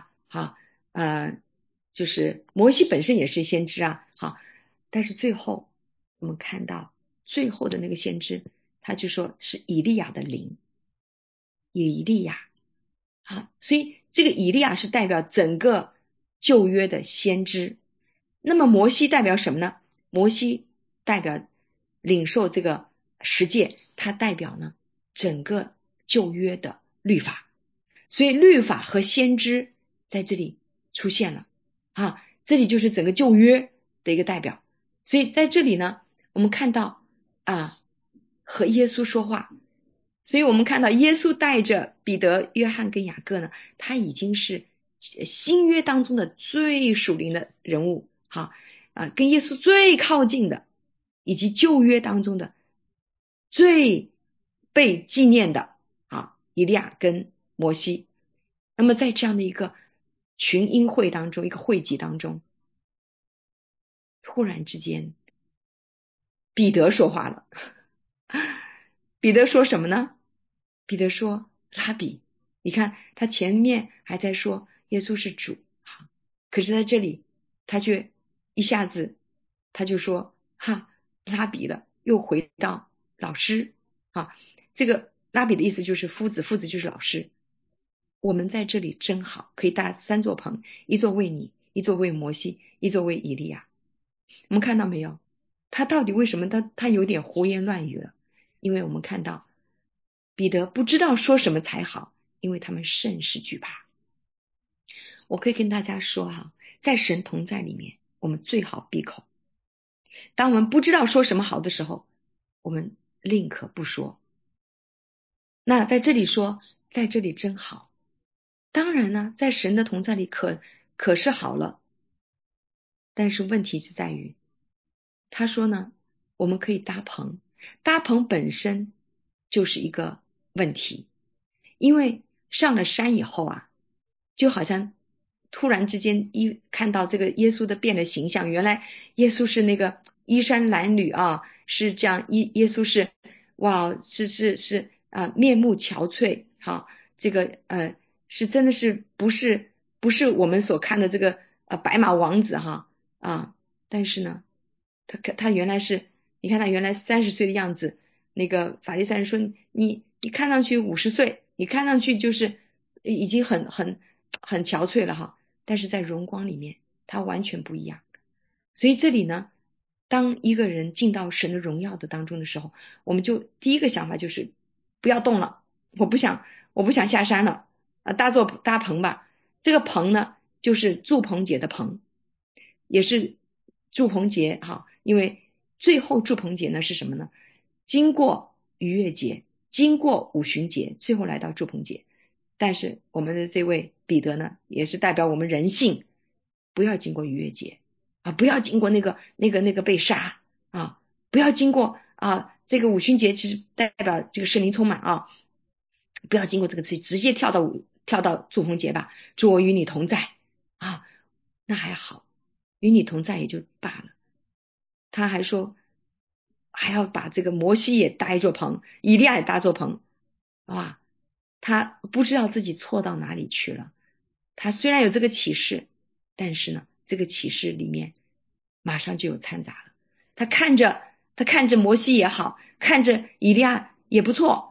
就是摩西本身也是先知但是最后我们看到最后的那个先知，他就说是以利亚的灵，以利亚所以这个以利亚是代表整个旧约的先知。那么摩西代表什么呢？摩西代表领受这个十诫，它代表呢整个旧约的律法。所以律法和先知在这里出现了这里就是整个旧约的一个代表。所以在这里呢，我们看到和耶稣说话。所以我们看到耶稣带着彼得、约翰跟雅各呢，他已经是新约当中的最属灵的人物跟耶稣最靠近的，以及旧约当中的最被纪念的以利亚跟摩西。那么在这样的一个群英会当中，一个会集当中，突然之间彼得说话了。彼得说什么呢？彼得说拉比。你看他前面还在说耶稣是主可是在这里他却一下子他就说拉比了，又回到老师这个拉比的意思就是夫子，夫子就是老师。我们在这里真好，可以搭3座棚，一座为你，一座为摩西，一座为以利亚。我们看到没有，他到底为什么他有点胡言乱语了？因为我们看到彼得不知道说什么才好，因为他们甚是惧怕。我可以跟大家说在神同在里面，我们最好闭口。当我们不知道说什么好的时候，我们宁可不说。那在这里说在这里真好，当然呢在神的同在里可是好了。但是问题就在于他说呢，我们可以搭棚，搭棚本身就是一个问题。因为上了山以后就好像突然之间看到这个耶稣的变了形象，原来耶稣是那个衣衫褴褛是这样，耶稣是是面目憔悴这个是真的是不是我们所看的这个白马王子但是呢他原来是，你看他原来30岁的样子，那个法利赛人说你看上去50岁，你看上去就是已经很憔悴了但是在荣光里面他完全不一样。所以这里呢，当一个人进到神的荣耀的当中的时候，我们就第一个想法就是不要动了，我不想下山了搭棚吧。这个棚呢就是住棚节的棚，也是住棚节因为最后住棚节呢是什么呢？经过逾越节，经过五旬节，最后来到住棚节。但是我们的这位彼得呢，也是代表我们人性，不要经过逾越节不要经过那个被杀不要经过这个五旬节，其实代表这个圣灵充满不要经过这个词，直接跳到住棚节吧。主，我与你同在那还好，与你同在也就罢了。他还说还要把这个摩西也搭一座棚，以利亚也搭座棚他不知道自己错到哪里去了。他虽然有这个启示，但是呢这个启示里面马上就有掺杂了。他看着摩西也好，看着以利亚也不错，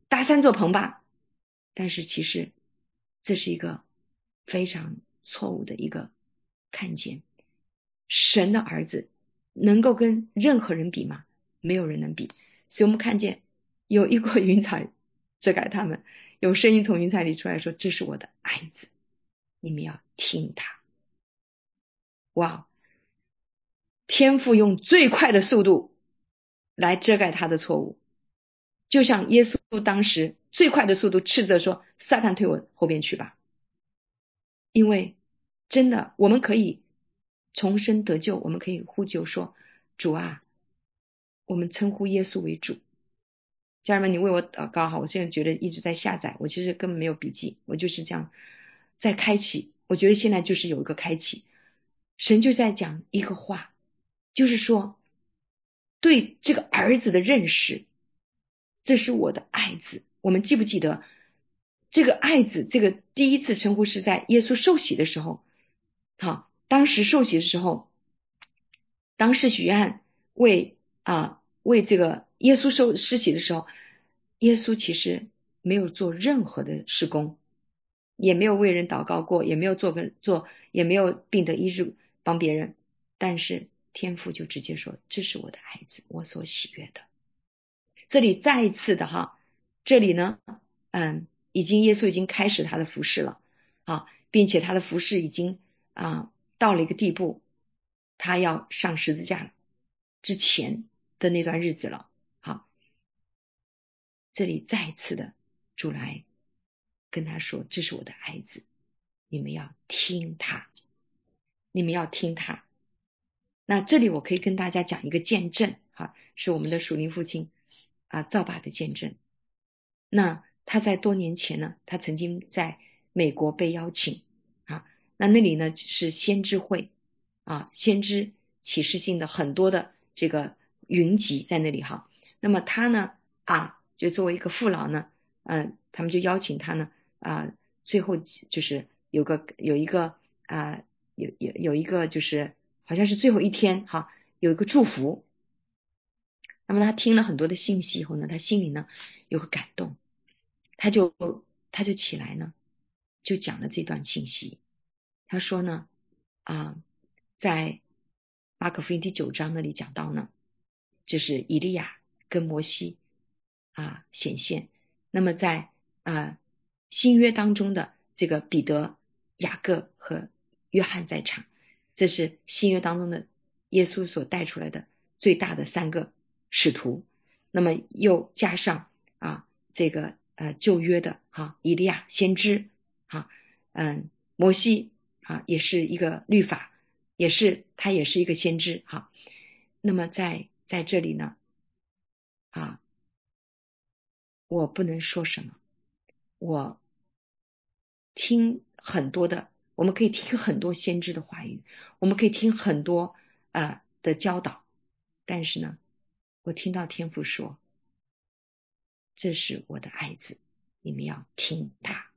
搭3座棚吧。但是其实这是一个非常错误的一个看见。神的儿子能够跟任何人比吗？没有人能比。所以我们看见有一股云彩遮盖他们，有声音从云彩里出来说，这是我的爱子，你们要听他。哇，天父用最快的速度来遮盖他的错误，就像耶稣当时最快的速度斥责说，撒旦退我后边去吧。因为真的我们可以重生得救，我们可以呼救说，主啊，我们称呼耶稣为主。家人们，你为我祷告哈，我现在觉得一直在下载，我其实根本没有笔记，我就是这样在开启。我觉得现在就是有一个开启，神就在讲一个话，就是说对这个儿子的认识，这是我的爱子。我们记不记得这个爱子，这个第一次称呼是在耶稣受洗的时候。好，当时受洗的时候，当时许愿为这个耶稣施洗的时候，耶稣其实没有做任何的事工，也没有为人祷告过，也没有也没有病得医治帮别人，但是天父就直接说，这是我的孩子，我所喜悦的。这里再一次的哈，这里呢耶稣已经开始他的服事了并且他的服事已经到了一个地步，他要上十字架之前的那段日子了。好，这里再一次的主来跟他说，这是我的孩子，你们要听他，你们要听他。那这里我可以跟大家讲一个见证是我们的属灵父亲造爸的见证。那他在多年前呢，他曾经在美国被邀请那里呢是先知会先知启示性的很多的这个云集在那里那么他呢就作为一个父老呢他们就邀请他呢最后就是有一个就是好像是最后一天有一个祝福。那么他听了很多的信息以后呢，他心里呢有个感动，他就起来呢就讲了这段信息。他说呢在马可福音第9章那里讲到呢，就是以利亚跟摩西显现。那么在新约当中的这个彼得、雅各和约翰在场，这是新约当中的耶稣所带出来的最大的3个使徒。那么又加上这个旧约的以利亚先知摩西也是一个律法，他也是一个先知那么在这里呢我不能说什么，我听很多的，我们可以听很多先知的话语，我们可以听很多的教导，但是呢我听到天父说，这是我的爱子，你们要听他。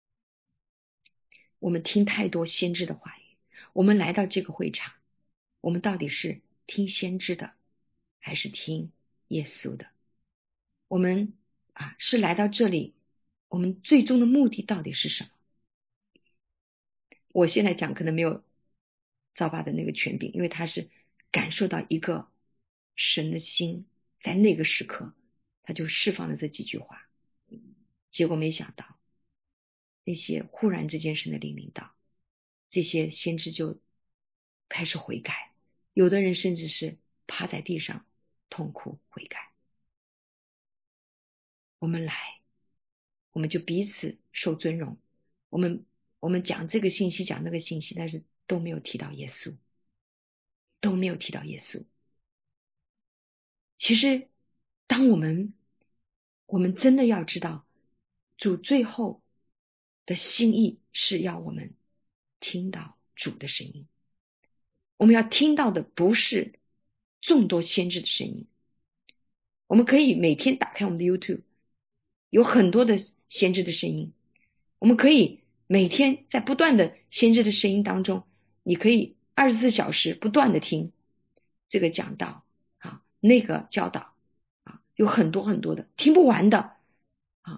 我们听太多先知的话语，我们来到这个会场，我们到底是听先知的还是听耶稣的？我们是来到这里，我们最终的目的到底是什么？我现在讲可能没有造爸的那个权柄，因为他是感受到一个神的心，在那个时刻他就释放了这几句话，结果没想到那些忽然之间神的灵领导，这些先知就开始悔改，有的人甚至是趴在地上痛哭悔改。我们来，我们就彼此受尊荣，我们讲这个信息讲那个信息，但是都没有提到耶稣，都没有提到耶稣。其实当我们真的要知道主最后的心意是要我们听到主的声音，我们要听到的不是众多先知的声音。我们可以每天打开我们的 YouTube， 有很多的先知的声音，我们可以每天在不断的先知的声音当中，你可以24小时不断的听这个讲道那个教导有很多很多的听不完的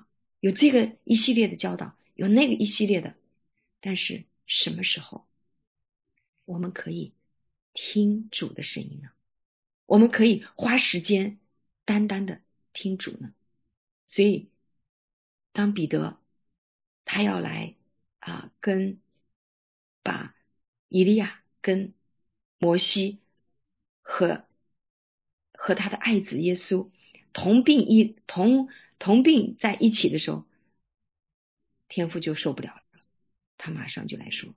有这个一系列的教导，有那个一系列的，但是什么时候我们可以听主的声音呢？我们可以花时间单单的听主呢？所以当彼得他要来把以利亚跟摩西和他的爱子耶稣同病在一起的时候，天父就受不了了，他马上就来说，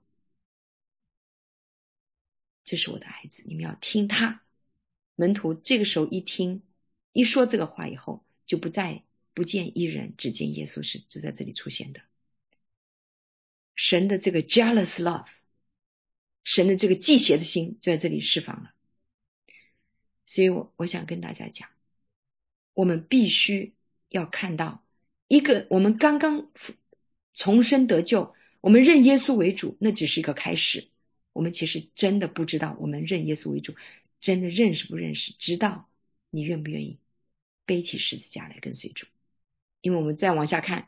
这是我的孩子，你们要听他。门徒这个时候一说这个话以后，就不见一人，只见耶稣就在这里出现的。神的这个 jealous love， 神的这个忌邪的心就在这里释放了。所以我想跟大家讲，我们必须要看到一个，我们刚刚重生得救，我们认耶稣为主，那只是一个开始。我们其实真的不知道我们认耶稣为主真的认识不认识，直到你愿不愿意背起十字架来跟随主。因为我们再往下看，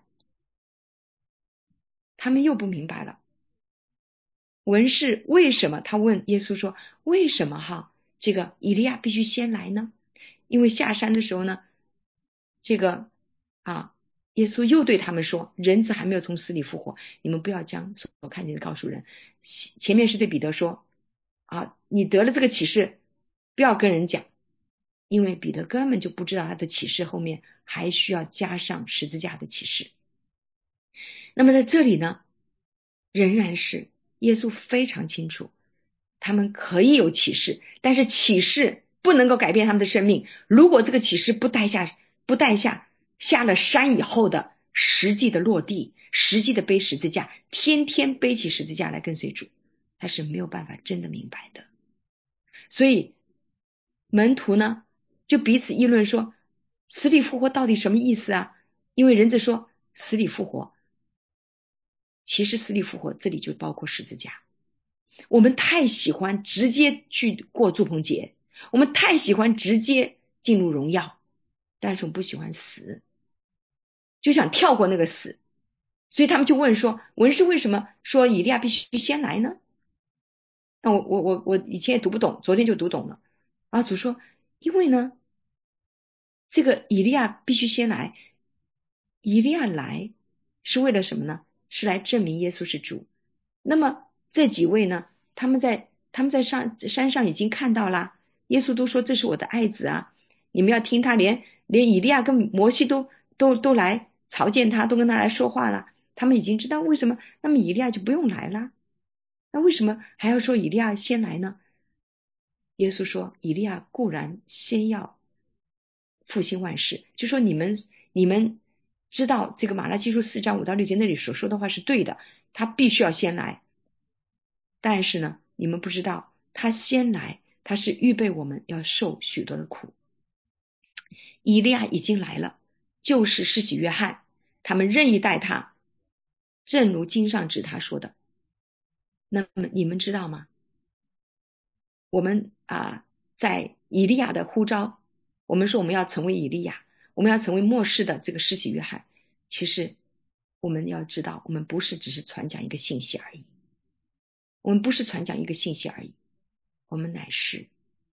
他们又不明白了。文士为什么，他问耶稣说，为什么这个以利亚必须先来呢？因为下山的时候呢，这个耶稣又对他们说，人子还没有从死里复活，你们不要将所看见的告诉人。前面是对彼得说你得了这个启示不要跟人讲，因为彼得根本就不知道他的启示后面还需要加上十字架的启示。那么在这里呢，仍然是耶稣非常清楚，他们可以有启示，但是启示不能够改变他们的生命。如果这个启示不带下了山以后的实际的落地，实际的背十字架，天天背起十字架来跟随主，他是没有办法真的明白的。所以门徒呢就彼此议论说，死里复活到底什么意思啊？因为人子说死里复活，其实死里复活这里就包括十字架。我们太喜欢直接去过住棚节，我们太喜欢直接进入荣耀，但是我们不喜欢死，就想跳过那个死。所以他们就问说，文士为什么说以利亚必须先来呢？那我以前也读不懂，昨天就读懂了。主说，因为呢这个以利亚必须先来，以利亚来是为了什么呢？是来证明耶稣是主。那么这几位呢，他们在山上已经看到了，耶稣都说这是我的爱子啊，你们要听他，连以利亚跟摩西都来朝见他，都跟他来说话了，他们已经知道为什么，那么以利亚就不用来了。那为什么还要说以利亚先来呢？耶稣说，以利亚固然先要复兴万事，就说你们知道这个马拉基书4章5到6节那里所说的话是对的，他必须要先来。但是呢，你们不知道他先来，他是预备我们要受许多的苦。以利亚已经来了，就是施洗约翰，他们任意待他，正如经上指他说的。那么你们知道吗？我们在以利亚的呼召，我们说我们要成为以利亚，我们要成为末世的这个施洗约翰。其实我们要知道，我们不是只是传讲一个信息而已，我们不是传讲一个信息而已，我们乃是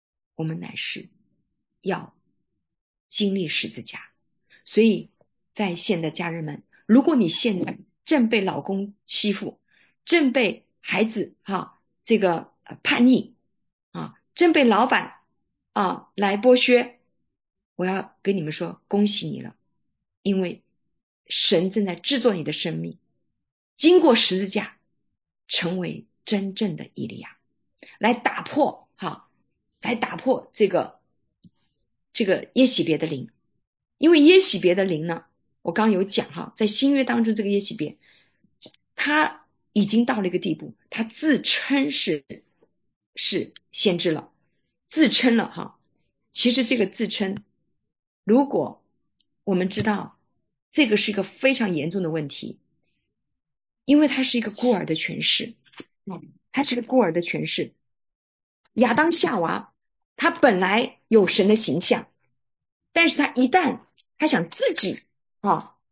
要经历十字架。所以在线的家人们，如果你现在正被老公欺负，正被孩子这个叛逆正被老板来剥削，我要跟你们说，恭喜你了，因为神正在制作你的生命，经过十字架成为真正的以利亚，来打破这个耶洗别的灵。因为耶洗别的灵呢，我刚有讲在新约当中，这个耶洗别他已经到了一个地步，他自称是先知了，自称了其实这个自称，如果我们知道这个是一个非常严重的问题，因为他是一个孤儿的诠释，他是个孤儿的诠释。亚当夏娃他本来有神的形象，但是他一旦他想自己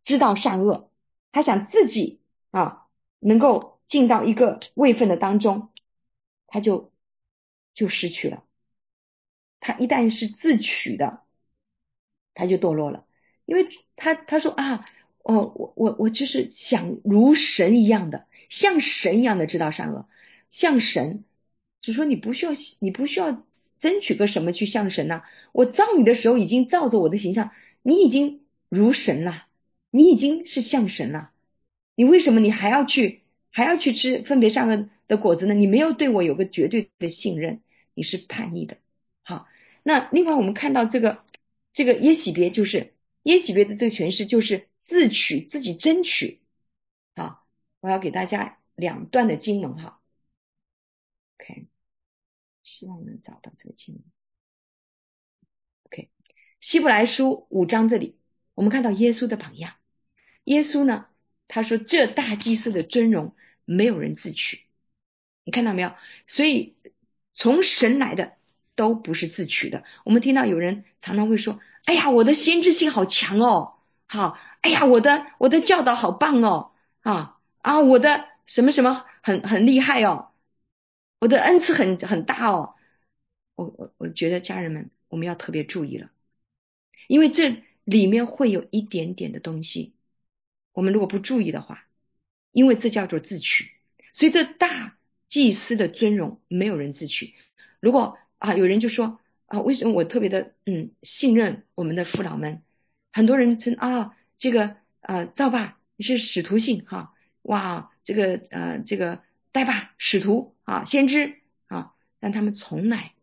知道善恶，他想自己能够进到一个位分的当中，他就失去了。他一旦是自取的，他就堕落了。因为他说我就是想如神一样的，像神一样的知道善恶，像神，就说你不需要争取个什么去像神啊，我造你的时候已经照着我的形象，你已经如神了，你已经是像神了，你为什么你还要去吃分别善恶的果子呢？你没有对我有个绝对的信任，你是叛逆的。好，那另外我们看到这个耶洗别，就是耶洗别的这个诠释就是自取，自己争取。好，我要给大家2段的经文哈。OK， 希望能找到这个经文。OK， 希伯来书5章这里，我们看到耶稣的榜样。耶稣呢，他说这大祭司的尊荣没有人自取，你看到没有？所以从神来的都不是自取的。我们听到有人常常会说，哎呀，我的先知性好强哦，好，哎呀，我的教导好棒哦，我的什么什么很厉害哦，我的恩赐很大哦。我觉得家人们，我们要特别注意了，因为这里面会有一点点的东西，我们如果不注意的话，因为这叫做自取，所以这大祭司的尊荣没有人自取。如果有人就说为什么我特别的信任我们的父老们，很多人称这个赵爸你是使徒性哇这个代爸使徒先知但他们从来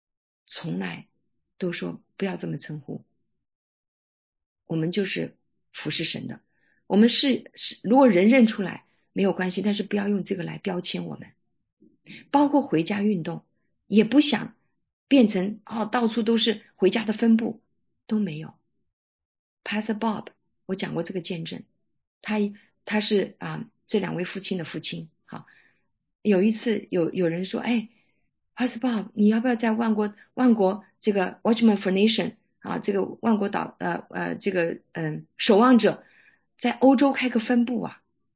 都说不要这么称呼，我们就是服侍神的，我们是如果人认出来没有关系，但是不要用这个来标签我们。包括回家运动也不想变成到处都是回家的分部，都没有。Pastor Bob 我讲过这个见证，他是这2位父亲的父亲。好，有一次有人说Pastor Bob 你要不要在万国这个 Watchman for Nation 这个万国岛这个守望者在欧洲开个分部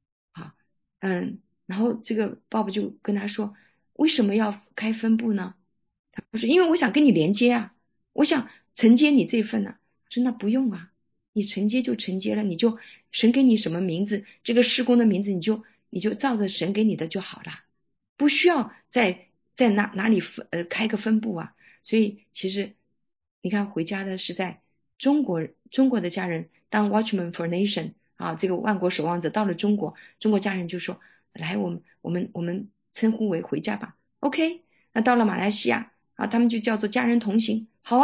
然后这个 Bob 就跟他说，为什么要开分部呢？他说因为我想跟你连接我想承接你这份说那不用你承接就承接了，你就神给你什么名字，这个事工的名字你就照着神给你的就好了，不需要在哪里开个分部所以其实你看回家的是在中国的家人当 Watchman for Nation 这个万国守望者，到了中国家人就说来我们称呼为回家吧 OK。 那到了马来西亚他们就叫做家人同行，好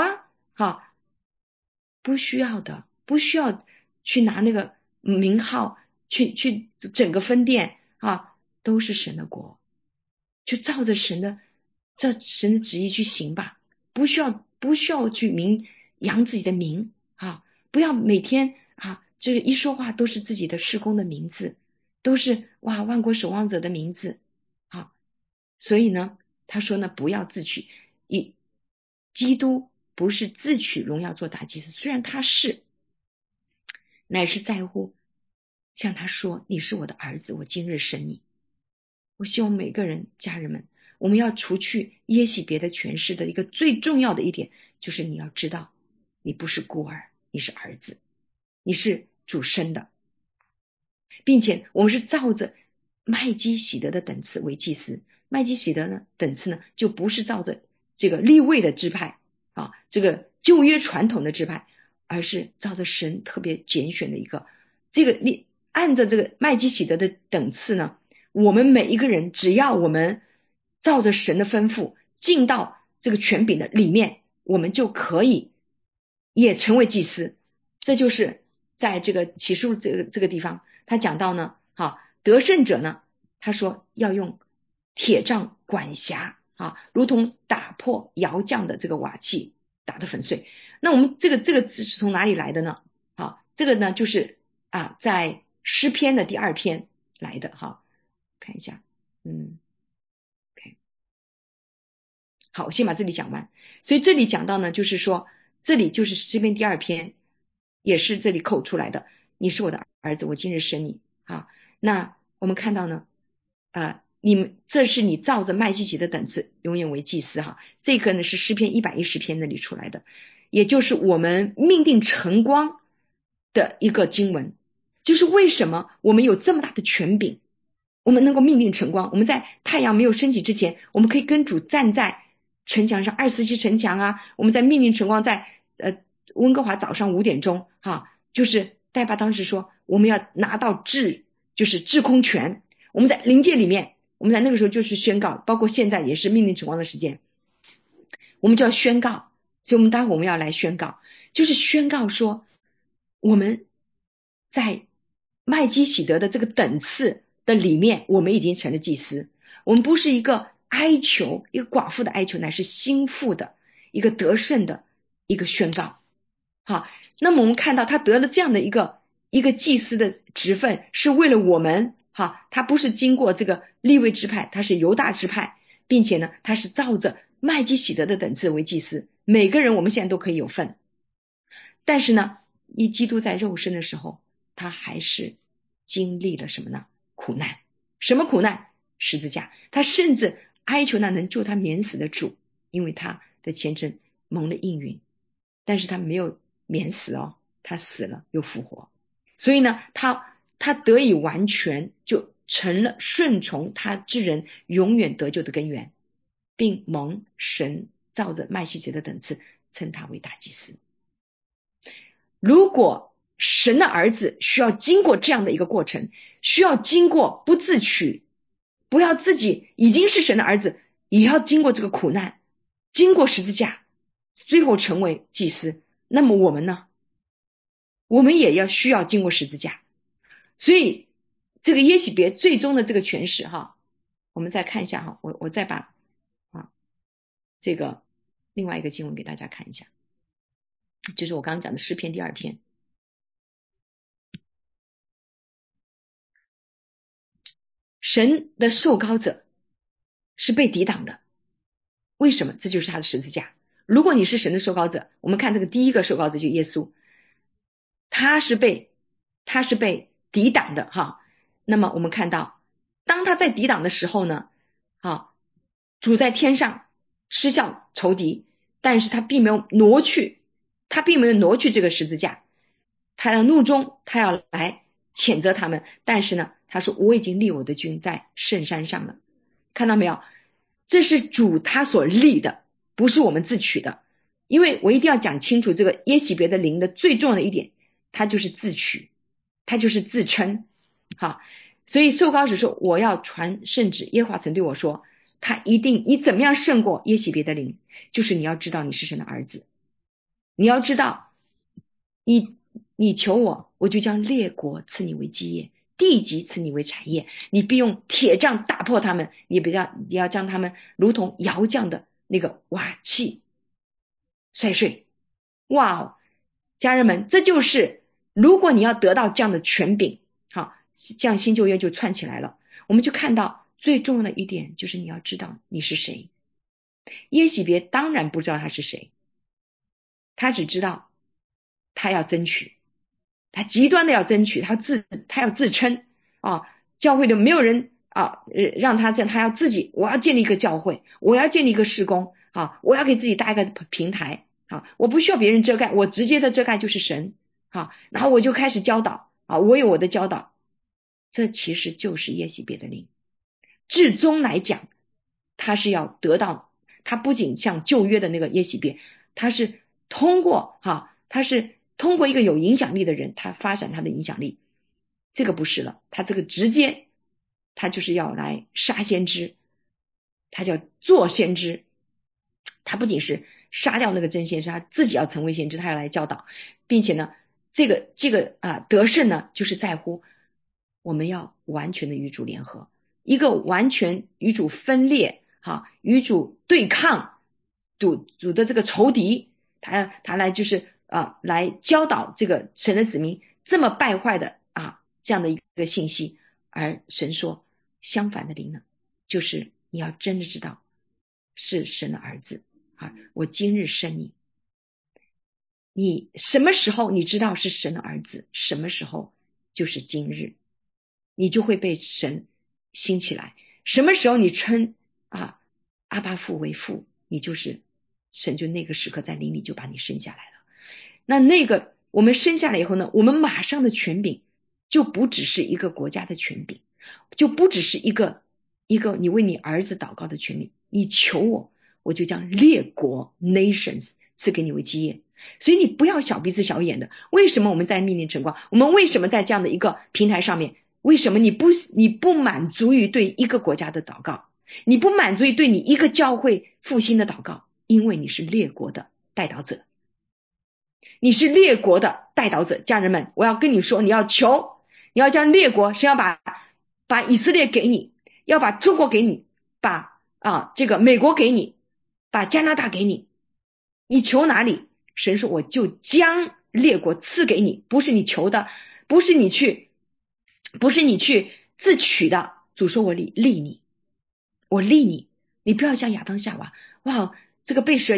不需要去拿那个名号去整个分店都是神的国，就照着神的旨意去行吧，不需要去扬自己的名不要每天这个一说话都是自己的事工的名字，都是万国守望者的名字所以呢他说呢不要自取，基督不是自取荣耀做大祭司，虽然他是，乃是在乎向他说你是我的儿子，我今日生你。我希望每个人家人们，我们要除去耶洗别的诠释的一个最重要的一点，就是你要知道你不是孤儿，你是儿子，你是主生的，并且我们是照着麦基洗德的等次为祭司。麦基洗德呢等次呢就不是照着这个利未的支派这个旧约传统的支派，而是照着神特别拣选的一个这个按着这个麦基洗德的等次呢，我们每一个人只要我们照着神的吩咐进到这个权柄的里面，我们就可以也成为祭司。这就是在这个启示录这个地方他讲到呢得胜者呢他说要用铁杖管辖如同打破窑匠的这个瓦器打得粉碎。那我们这个字是从哪里来的呢这个呢就是在诗篇的第2篇来的看一下OK， 好，我先把这里讲完。所以这里讲到呢就是说这里就是诗篇第2篇也是这里扣出来的， 你是我的儿子，我今日生你啊。那我们看到呢这是你照着麦基洗德的等次永远为祭司哈。这个呢是诗篇110篇那里出来的，也就是我们命定晨光的一个经文。就是为什么我们有这么大的权柄，我们能够命定晨光，我们在太阳没有升起之前，我们可以跟主站在城墙上24城墙啊，我们在命定晨光，在温哥华早上5点钟哈，就是戴爸当时说我们要拿到就是制空权，我们在灵界里面，我们在那个时候就是宣告，包括现在也是命定晨光的时间，我们就要宣告。所以我们待会我们要来宣告，就是宣告说我们在麦基洗德的这个等次的里面，我们已经成了祭司，我们不是一个哀求，一个寡妇的哀求，乃是心腹的一个得胜的一个宣告。好，那么我们看到他得了这样的一个祭司的职分，是为了我们哈，他不是经过这个利未支派，他是犹大支派，并且呢他是照着麦基洗德的等次为祭司，每个人我们现在都可以有份。但是呢基督在肉身的时候，他还是经历了什么呢？苦难。什么苦难？十字架。他甚至哀求那能救他免死的主，因为他的前程蒙了应允，但是他没有免死哦，他死了又复活。所以呢他得以完全，就成了顺从他之人永远得救的根源，并蒙神照着麦基洗德的等次称他为大祭司。如果神的儿子需要经过这样的一个过程，需要经过不自取，不要自己已经是神的儿子，也要经过这个苦难，经过十字架，最后成为祭司，那么我们呢？我们也需要经过十字架。所以这个耶洗别最终的这个诠释哈，我们再看一下哈，我再把这个另外一个经文给大家看一下，就是我刚刚讲的诗篇第2篇。神的受膏者是被抵挡的，为什么？这就是他的十字架。如果你是神的受膏者，我们看这个第一个受膏者就耶稣，他是被抵挡的哈。那么我们看到当他在抵挡的时候呢，主在天上嗤笑仇敌，但是他并没有挪去这个十字架，他的怒中他要来谴责他们，但是呢他说我已经立我的军在圣山上了。看到没有？这是主他所立的，不是我们自取的。因为我一定要讲清楚这个耶洗别的灵的最重要的一点，他就是自取，他就是自称。好，所以受膏者说我要传圣旨，耶和华曾对我说，你怎么样胜过耶洗别的灵，就是你要知道你是神的儿子，你要知道你求我，我就将列国赐你为基业，地级赐你为产业，你必用铁杖打破他们，你要将他们如同窑匠的那个瓦器摔碎。哇哦，家人们，这就是如果你要得到这样的权柄，好，这样新旧约就串起来了。我们就看到最重要的一点就是你要知道你是谁。耶洗别当然不知道他是谁，他只知道他要争取，他极端的要争取，他要自称教会的没有人让他这样，他要自己，我要建立一个教会，我要建立一个事工我要给自己搭一个平台我不需要别人遮盖，我直接的遮盖就是神然后我就开始教导我有我的教导。这其实就是耶洗别的灵。至终来讲，他是要得到，他不仅像旧约的那个耶洗别，他是通过一个有影响力的人，他发展他的影响力。这个不是了，他这个直接他就是要来杀先知，他叫做先知，他不仅是杀掉那个真先知，他自己要成为先知，他要来教导，并且呢这个得胜呢就是在乎我们要完全的与主联合。一个完全与主分裂与主对抗主的这个仇敌，他来就是来教导这个神的子民这么败坏的这样的一个信息。而神说相反的灵呢，就是你要真的知道是神的儿子我今日生你什么时候你知道是神的儿子，什么时候就是今日，你就会被神兴起来。什么时候你称阿爸父为父，你就是神，就那个时刻在灵里就把你生下来了。那个我们生下来以后呢，我们马上的权柄就不只是一个国家的权柄，就不只是一个你为你儿子祷告的权柄，你求我就将列国 nations 赐给你为基业。所以你不要小鼻子小眼的。为什么我们在命令晨光，我们为什么在这样的一个平台上面，为什么你不满足于对一个国家的祷告，你不满足于对你一个教会复兴的祷告？因为你是列国的代祷者，你是列国的代祷者。家人们，我要跟你说，你要求，你要将列国，神要把以色列给你，要把中国给你，把这个美国给你，把加拿大给你，你求哪里，神说我就将列国赐给你。不是你求的，不是你去自取的。主说我立你，我立你，你不要像亚当夏娃，哇，这个被蛇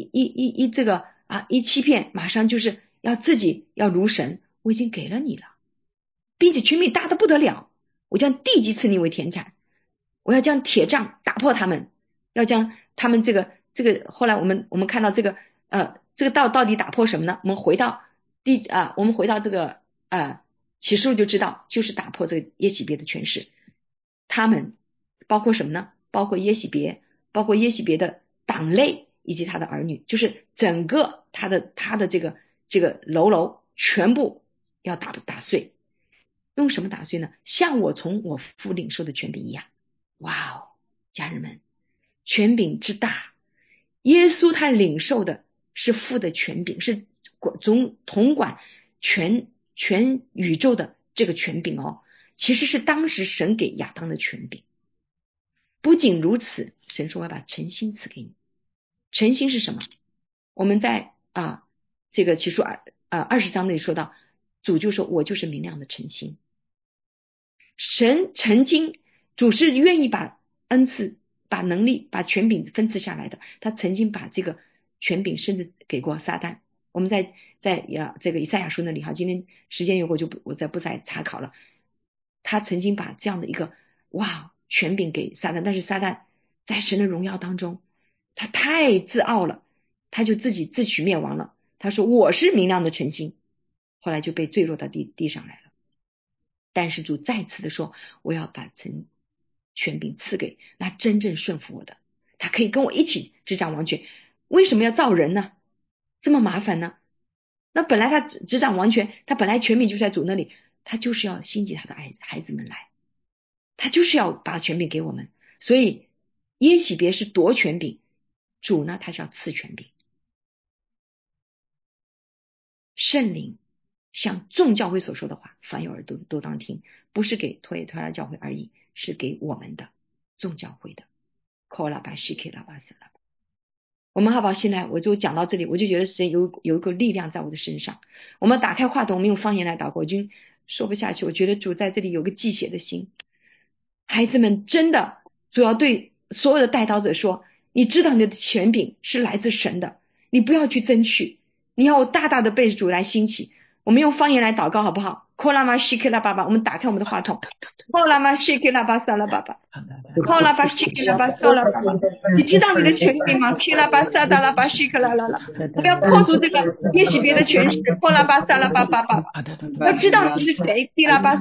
一欺骗，马上就是要自己要如神。我已经给了你了，并且权柄大得不得了，我将地级赐你为田产，我要将铁杖打破他们，要将他们这个后来我们看到这个到底打破什么呢？我们回到这个启示录就知道，就是打破这个耶洗别的权势。他们包括什么呢？包括耶洗别的党类以及他的儿女，就是整个他的这个楼全部要打碎。用什么打碎呢？像我从我父领受的权柄一样。哇哦，家人们，权柄之大，耶稣他领受的是父的权柄，是统管全宇宙的这个权柄哦，其实是当时神给亚当的权柄。不仅如此，神说我要把晨星赐给你。晨星是什么？我们在这个启示20章那里说到，主就说我就是明亮的晨星。神曾经，主是愿意把恩赐、把能力、把权柄分赐下来的。他曾经把这个权柄甚至给过撒旦。我们在这个以赛亚书那里今天时间有过，我不再查考了。他曾经把这样的一个权柄给撒旦，但是撒旦在神的荣耀当中，他太自傲了，他就自己自取灭亡了。他说我是明亮的晨星，后来就被坠落到地上来了。但是主再次的说，我要把权柄赐给那真正顺服我的，他可以跟我一起执掌王权。为什么要造人呢？这么麻烦呢？那本来他执掌王权，他本来权柄就在主那里，他就是要兴起他的孩子们来，他就是要把权柄给我们。所以耶洗别是夺权柄，主呢他是要赐权柄。圣灵像众教会所说的话，凡有耳都当听，不是给推拉教会而已，是给我们的众教会的。我们好不好？现在我就讲到这里，我就觉得神有一个力量在我的身上。我们打开话筒，我们用方言来祷告，我已经说不下去。我觉得主在这里有个记血的心，孩子们真的，主要对所有的代祷者说，你知道你的权柄是来自神的，你不要去争取，你要大大的被主来兴起。我们用方言来祷告好不好？我们打开我们的话筒。你知道你的权柄吗？我要破除这个耶洗别的权势。要知道你是谁。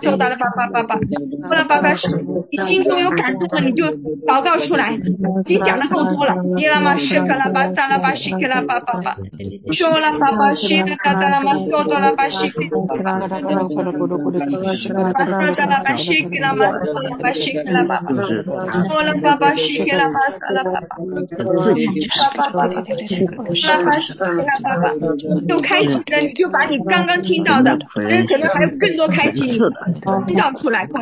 你心中有感动了，你就祷告出来。已经讲的够多了。有开启的你就把你刚刚听到的，但可能还有更多开启，你听到出来。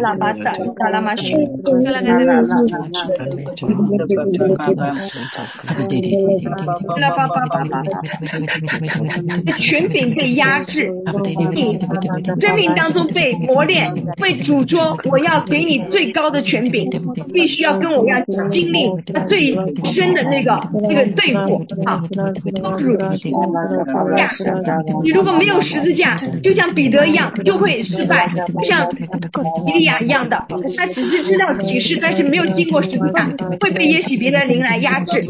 权柄被压制，你生命当中被磨练，为主说我要给你最高的权柄， 必须要跟我一样经历他最深的那个对付啊，你如果没有十字架，就像彼得一样就会失败，就像以利亚一样的，他只是知道启示，但是没有经过十字架，会被也许别的灵来压制，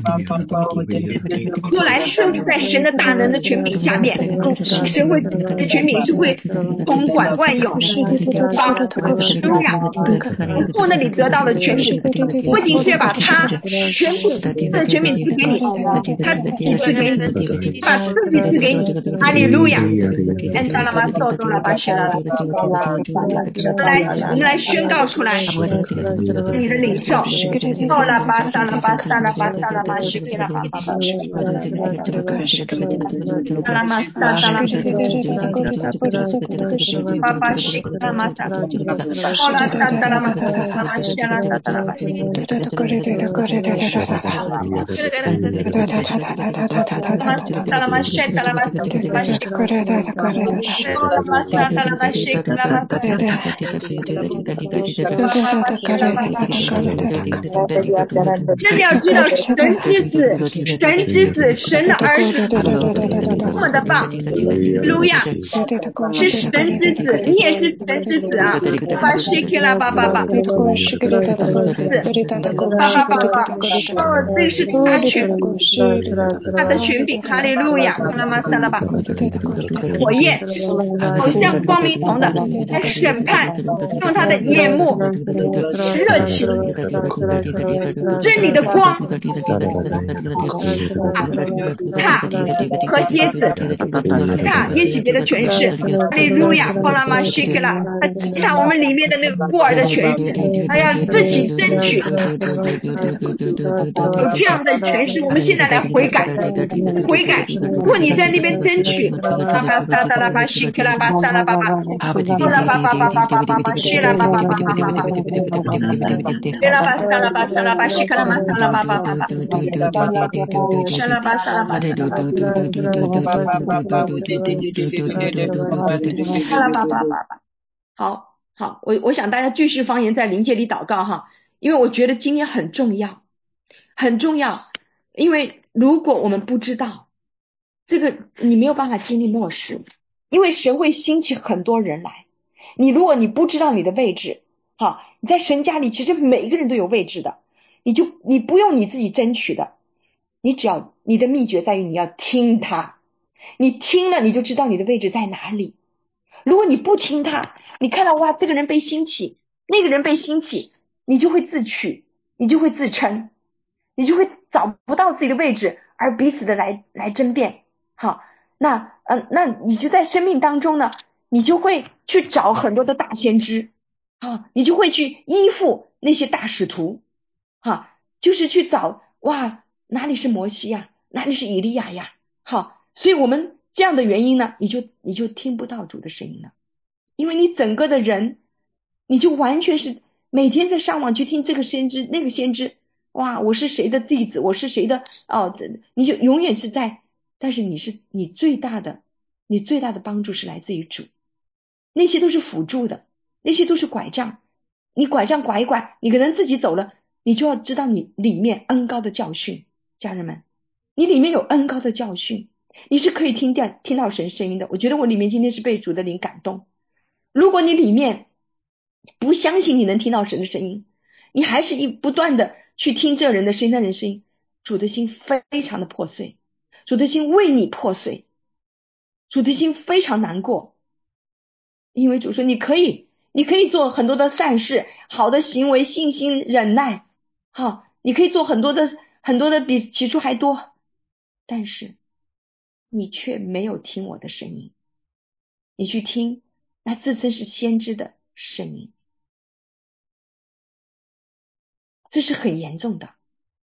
就来顺服在神的大能的权柄下面，神会权柄是会统管万有，好，路亚从那里得到了权柄，不仅是把他权柄他的权柄赐给你，他自己赐给你，把自己赐给你，哈利路亚，恩达拉玛索多拉巴谢拉拉，我们来宣告出来你的领受，哦拉巴萨拉巴萨拉巴萨拉巴西基拉巴巴巴，萨拉玛萨萨拉巴巴西拉玛萨，哦拉萨萨拉玛萨拉巴西拉萨萨拉巴西，萨拉玛谢萨拉巴萨巴西，哦拉玛萨萨拉巴西拉巴萨，真的要知道神之子，神的儿子多么的棒，路亚是神之子，你也是神之子啊，巴西基拉巴巴巴，是巴巴巴巴，哦，这个是他权柄，他的权柄，哈利路亚，卡拉玛萨拉巴，火焰好像光明同的在审判，用他的眼目热情，真理的光，塔和蝎子，塔也许别的诠释，哈利路亚，巴拉玛西克拉，塔我们里面的那个孤儿的诠释，还要自己争取，有这样的诠释，我们现在来悔改，如果你在那边争取，巴巴萨达拉巴西克拉巴萨拉巴巴，巴拉巴巴巴巴巴巴巴西拉巴巴巴巴巴巴，西拉巴萨拉巴萨拉巴西克拉玛萨拉巴巴巴巴，沙拉巴萨拉巴萨拉巴巴巴巴。好，我想大家继续方言在灵界里祷告哈，因为我觉得今天很重要，因为如果我们不知道这个，你没有办法经历末世，因为神会兴起很多人来，如果你不知道你的位置，你在神家里其实每一个人都有位置的，你不用你自己争取的，你的秘诀在于你要听他，你听了你就知道你的位置在哪里。如果你不听他，你看到哇这个人被兴起，那个人被兴起，你就会自取，你就会自称，你就会找不到自己的位置，而彼此的来争辩。好，那你就在生命当中呢，你就会去找很多的大先知，你就会去依附那些大使徒，就是去找哇哪里是摩西呀，哪里是以利亚呀。好，所以我们这样的原因呢，你就听不到主的声音了，因为你整个的人你就完全是每天在上网去听这个先知那个先知，哇我是谁的弟子，我是谁的你就永远是在，但是你最大的帮助是来自于主，那些都是辅助的，那些都是拐杖，你拐杖拐一拐，你可能自己走了，你就要知道你里面恩高的教训，家人们，你里面有恩高的教训，你是可以听到神声音的。我觉得我里面今天是被主的灵感动，如果你里面不相信你能听到神的声音，你还是不断的去听这人的声音那人声音，主的心非常的破碎，主的心为你破碎，主的心非常难过，因为主说你可以做很多的善事，好的行为，信心忍耐，你可以做很多的比起初还多，但是你却没有听我的声音，你去听那自称是先知的声音，这是很严重的。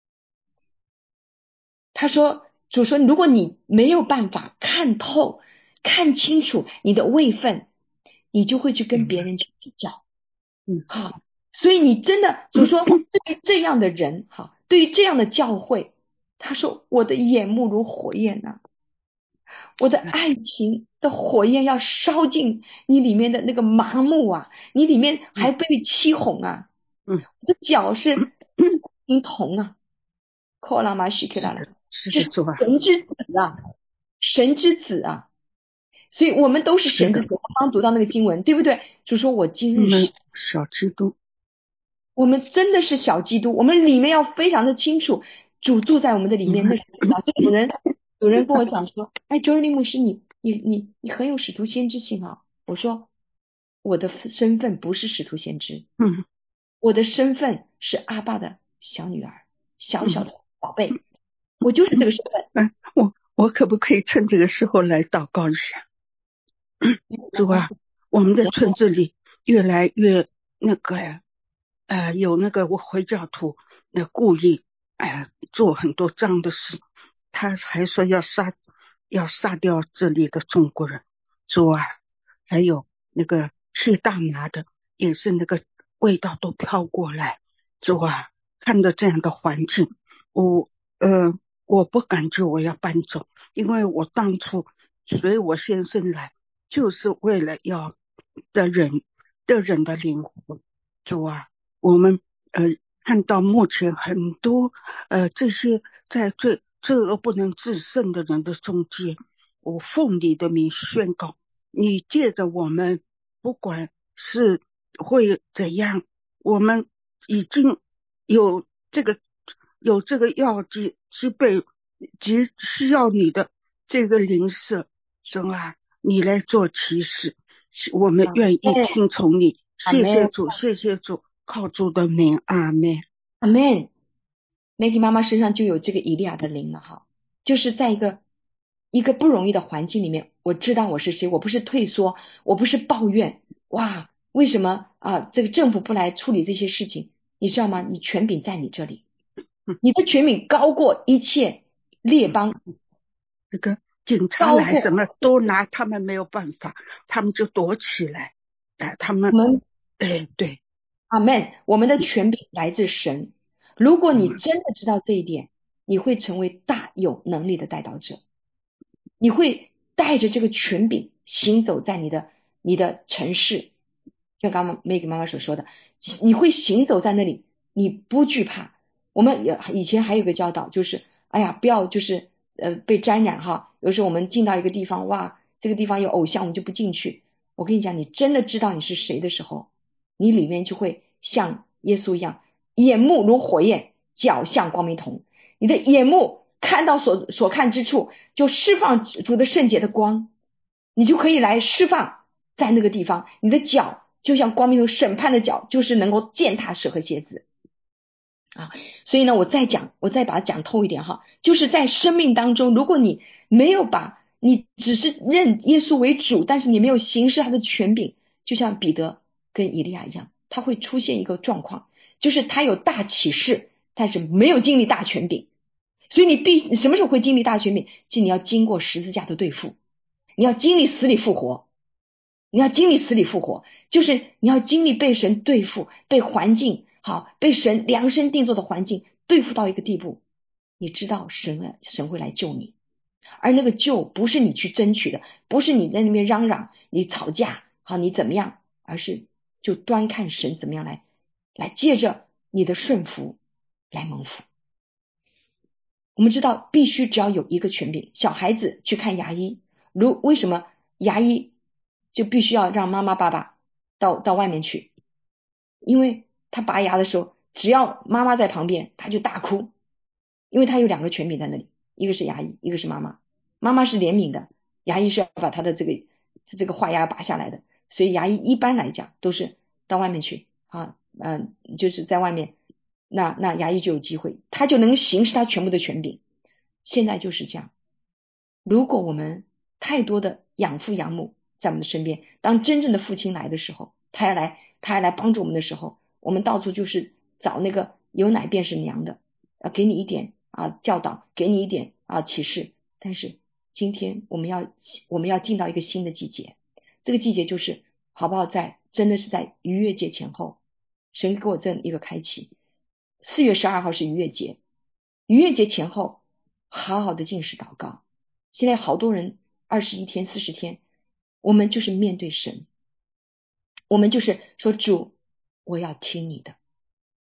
主说如果你没有办法看透看清楚你的位分，你就会去跟别人去比较。所以你真的主说对于这样的人对于这样的教会，他说我的眼目如火焰啊，我的爱情的火焰要烧进你里面的那个麻木啊，你里面还被欺哄啊， 我的脚是因铜啊，扣拉玛许克拉拉，是是的，主啊， 神之子啊，神之子啊，所以我们都是是的， 神之子。我刚读到那个经文，对不对？主说我今日是， 小基督， 我们真的是小基督，我们里面要非常的清楚，主住在我们的里面，那是非常。所以有人跟我讲说，哎，周日利牧师，你很有使徒先知性啊。我说我的身份不是使徒先知，我的身份是阿爸的小女儿，小小的宝贝，我就是这个身份。 我可不可以趁这个时候来祷告一下？主啊，我们的村子里越来越那个呀，有那个我回教徒故意做很多脏的事，他还说要杀掉这里的中国人。主啊，还有那个吸大麻的，也是那个味道都飘过来。主啊，看到这样的环境，我不感觉我要搬走，因为我当初随我先生来，就是为了要的人的灵魂。主啊，我们看到目前很多这些在罪恶不能制胜的人的中间，我奉你的名宣告，你借着我们，不管是会怎样，我们已经有这个药剂是被急需要你的这个灵舍，神啊，你来做奇事，我们愿意听从你。谢谢主，谢谢主，靠主的名，阿门， 阿门。Maggie 妈妈身上就有这个以利亚的灵了哈，就是在一个不容易的环境里面，我知道我是谁，我不是退缩，我不是抱怨，哇，为什么啊这个政府不来处理这些事情？你知道吗？你权柄在你这里，你的权柄高过一切列邦， 这个警察高来什么过都拿他们没有办法，他们就躲起来，他们我们。 对， 阿门。我们的权柄来自神。如果你真的知道这一点，你会成为大有能力的带导者。你会带着这个权柄行走在你的城市，就刚刚Maggie妈妈所说的，你会行走在那里，你不惧怕。我们以前还有个教导，就是哎呀，不要就是被沾染哈。有时候我们进到一个地方，哇，这个地方有偶像，我们就不进去。我跟你讲，你真的知道你是谁的时候，你里面就会像耶稣一样，眼目如火焰，脚像光明铜。你的眼目看到所看之处，就释放主的圣洁的光，你就可以来释放在那个地方。你的脚就像光明铜，审判的脚就是能够践踏蛇和蝎子啊。所以呢，我再把它讲透一点哈，就是在生命当中，如果你没有你只是认耶稣为主，但是你没有行使他的权柄，就像彼得跟以利亚一样，他会出现一个状况，就是他有大启示，但是没有经历大权柄。所以你什么时候会经历大权柄？就你要经过十字架的对付，你要经历死里复活，你要经历死里复活，就是你要经历被神对付，被环境被神量身定做的环境对付到一个地步，你知道神会来救你，而那个救不是你去争取的，不是你在那边嚷嚷，你吵架你怎么样，而是就端看神怎么样来借着你的顺服来蒙福。我们知道必须只要有一个权柄，小孩子去看牙医，为什么牙医就必须要让妈妈爸爸到外面去？因为他拔牙的时候，只要妈妈在旁边，他就大哭，因为他有两个权柄在那里，一个是牙医，一个是妈妈。妈妈是怜悯的，牙医是要把他的这个坏牙拔下来的，所以牙医一般来讲都是到外面去就是在外面，那牙医就有机会，他就能行使他全部的权柄。现在就是这样，如果我们太多的养父养母在我们的身边，当真正的父亲来的时候，他要来帮助我们的时候，我们到处就是找那个有奶便是娘的，给你一点教导，给你一点启示。但是今天我们要进到一个新的季节，这个季节就是好不好真的是在逾越节前后，神给我这一个开启。4月12号是逾越节，逾越节前后好好的禁食祷告。现在好多人21天40天，我们就是面对神，我们就是说主，我要听你的，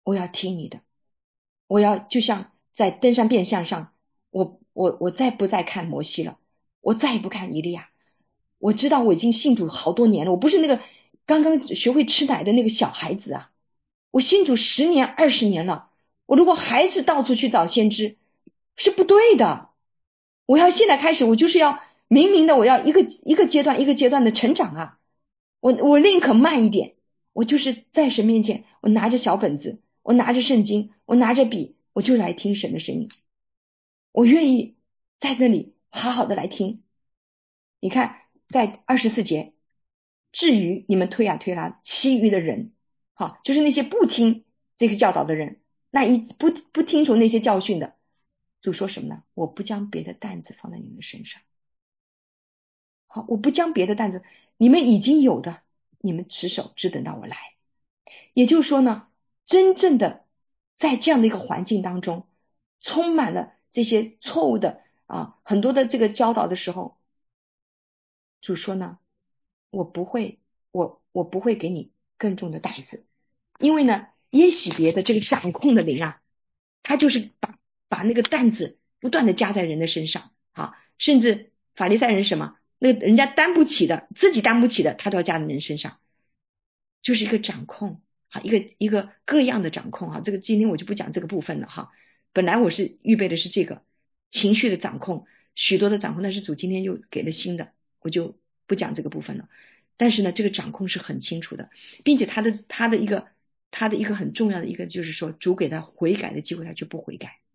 我要听你的，我要就像在登山变相上，我再不再看摩西了，我再也不看以利亚。我知道我已经信主好多年了，我不是那个刚刚学会吃奶的那个小孩子啊，我信主10年20年了，我如果还是到处去找先知是不对的。我要现在开始，我就是要明明的，我要一个阶段一个阶段的成长啊。我宁可慢一点，我就是在神面前，我拿着小本子，我拿着圣经，我拿着笔，我就来听神的声音。我愿意在那里好好的来听。你看在24节，至于你们推呀推拉其余的人，好，就是那些不听这个教导的人，那不听从那些教训的，主说什么呢？我不将别的担子放在你们身上。好，我不将别的担子，你们已经有的，你们持守，只等到我来。也就是说呢，真正的在这样的一个环境当中，充满了这些错误的很多的这个教导的时候，主说呢，我不会给你更重的担子，因为呢，耶洗别的这个掌控的灵啊，他就是把那个担子不断的加在人的身上甚至法利赛人什么，那人家担不起的，自己担不起的，他都要加在人身上，就是一个掌控一个各样的掌控这个今天我就不讲这个部分了本来我是预备的是这个情绪的掌控，许多的掌控，但是主今天又给了新的，我就不讲这个部分了。但是呢，这个掌控是很清楚的，并且他的一个很重要的一个就是说，主给他悔改的机会，他就不悔改。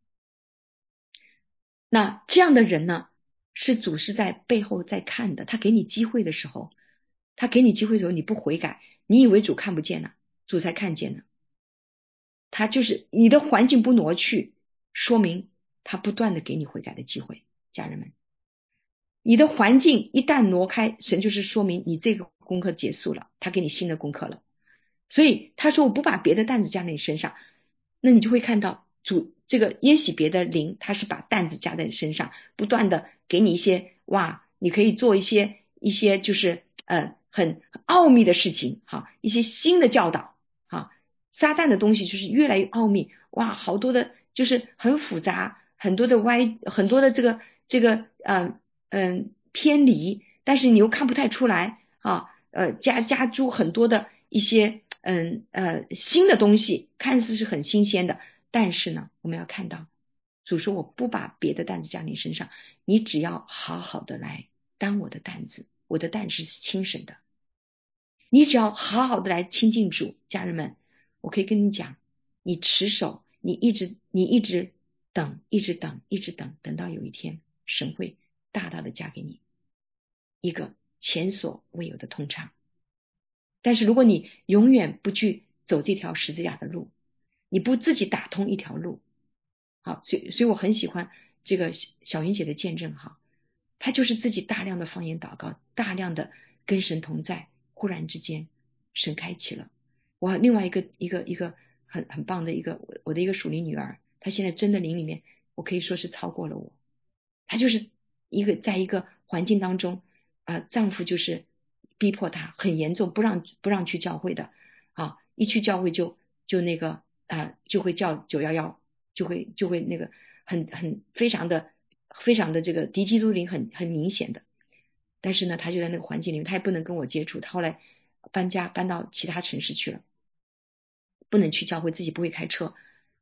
那这样的人呢，是主是在背后在看的，他给你机会的时候，你不悔改，你以为主看不见呢？主才看见呢。他就是你的环境不挪去，说明他不断的给你悔改的机会。家人们，你的环境一旦挪开，神就是说明你这个功课结束了，他给你新的功课了。所以他说我不把别的担子加在你身上，那你就会看到主这个耶洗别的灵，他是把担子加在你身上，不断的给你一些你可以做一些就是很奥秘的事情一些新的教导撒旦的东西就是越来越奥秘好多的就是很复杂，很多的很多的这个偏离，但是你又看不太出来加诸很多的一些新的东西，看似是很新鲜的，但是呢，我们要看到主说我不把别的担子加你身上，你只要好好的来担我的担子，我的担子是轻省的，你只要好好的来亲近主。家人们，我可以跟你讲，你持守，你一直等，一直等，等到有一天神会大大的加给你一个前所未有的通畅。但是如果你永远不去走这条十字架的路，你不自己打通一条路所以我很喜欢这个小云姐的见证她就是自己大量的方言祷告，大量的跟神同在，忽然之间神开启了。我另外一个很棒的我的一个属灵女儿，她现在真的灵里面我可以说是超过了我。她就是在一个环境当中丈夫就是逼迫她很严重，不让去教会的一去教会就那个就会叫911，就会那个很非常的这个敌基督灵很明显的。但是呢，她就在那个环境里面，她也不能跟我接触，她后来搬到其他城市去了，不能去教会，自己不会开车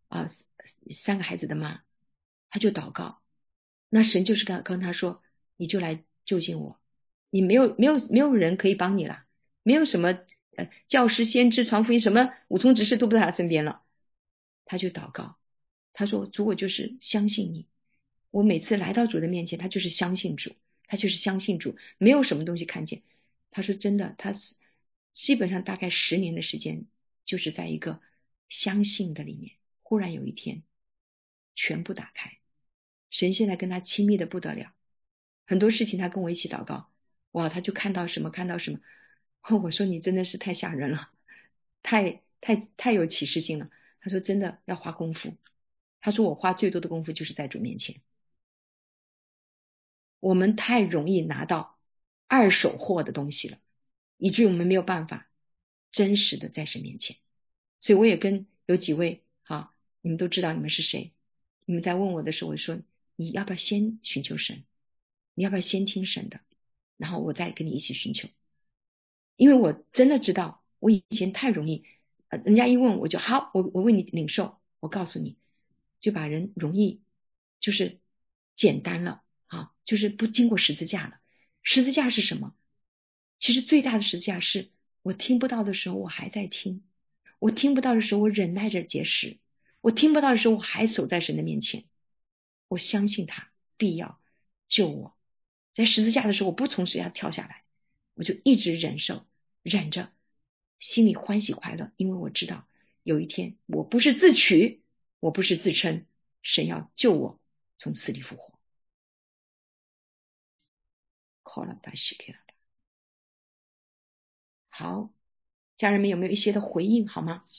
3个孩子的妈，她就祷告，那神就是跟她说，你就来就近我，你没有人可以帮你了，没有什么教师先知传福音什么武充执事都不在他身边了。他就祷告，他说主，我就是相信你，我每次来到主的面前，他就是相信主，没有什么东西看见。他说真的，他基本上大概10年的时间，就是在一个相信的里面，忽然有一天全部打开，神现在跟他亲密的不得了，很多事情他跟我一起祷告，他就看到什么，我说你真的是太吓人了，太有启示性了。他说真的要花功夫，他说我花最多的功夫就是在主面前。我们太容易拿到二手货的东西了，以至于我们没有办法真实的在神面前。所以我也跟有几位你们都知道你们是谁，你们在问我的时候，我就说你要不要先寻求神，你要不要先听神的，然后我再跟你一起寻求。因为我真的知道我以前太容易人家一问我就好，我为你领受，我告诉你就把人容易就是简单了就是不经过十字架了。十字架是什么？其实最大的十字架是我听不到的时候我还在听，我听不到的时候我忍耐着节食，我听不到的时候我还守在神的面前，我相信他必要救我。在十字架的时候我不从十字架跳下来，我就一直忍受，忍着，心里欢喜快乐，因为我知道有一天我不是自取，我不是自称，神要救我从死里复活。好，家人们有没有一些的回应好吗？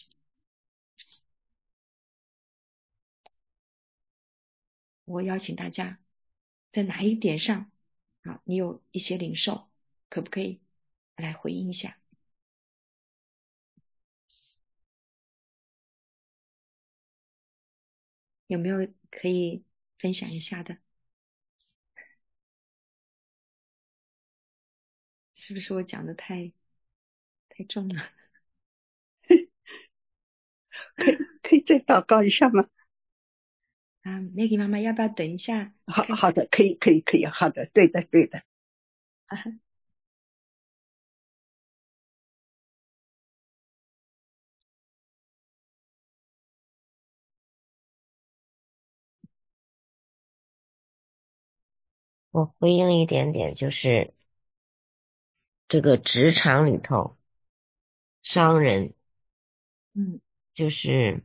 我邀请大家在哪一点上你有一些领受，可不可以来回应一下？有没有可以分享一下的？是不是我讲的太重了？ 可以再祷告一下吗 Maggie 妈妈要不要等一下？ 好的，可以，好的，对的。 我回应一点点，就是这个职场里头，商人，就是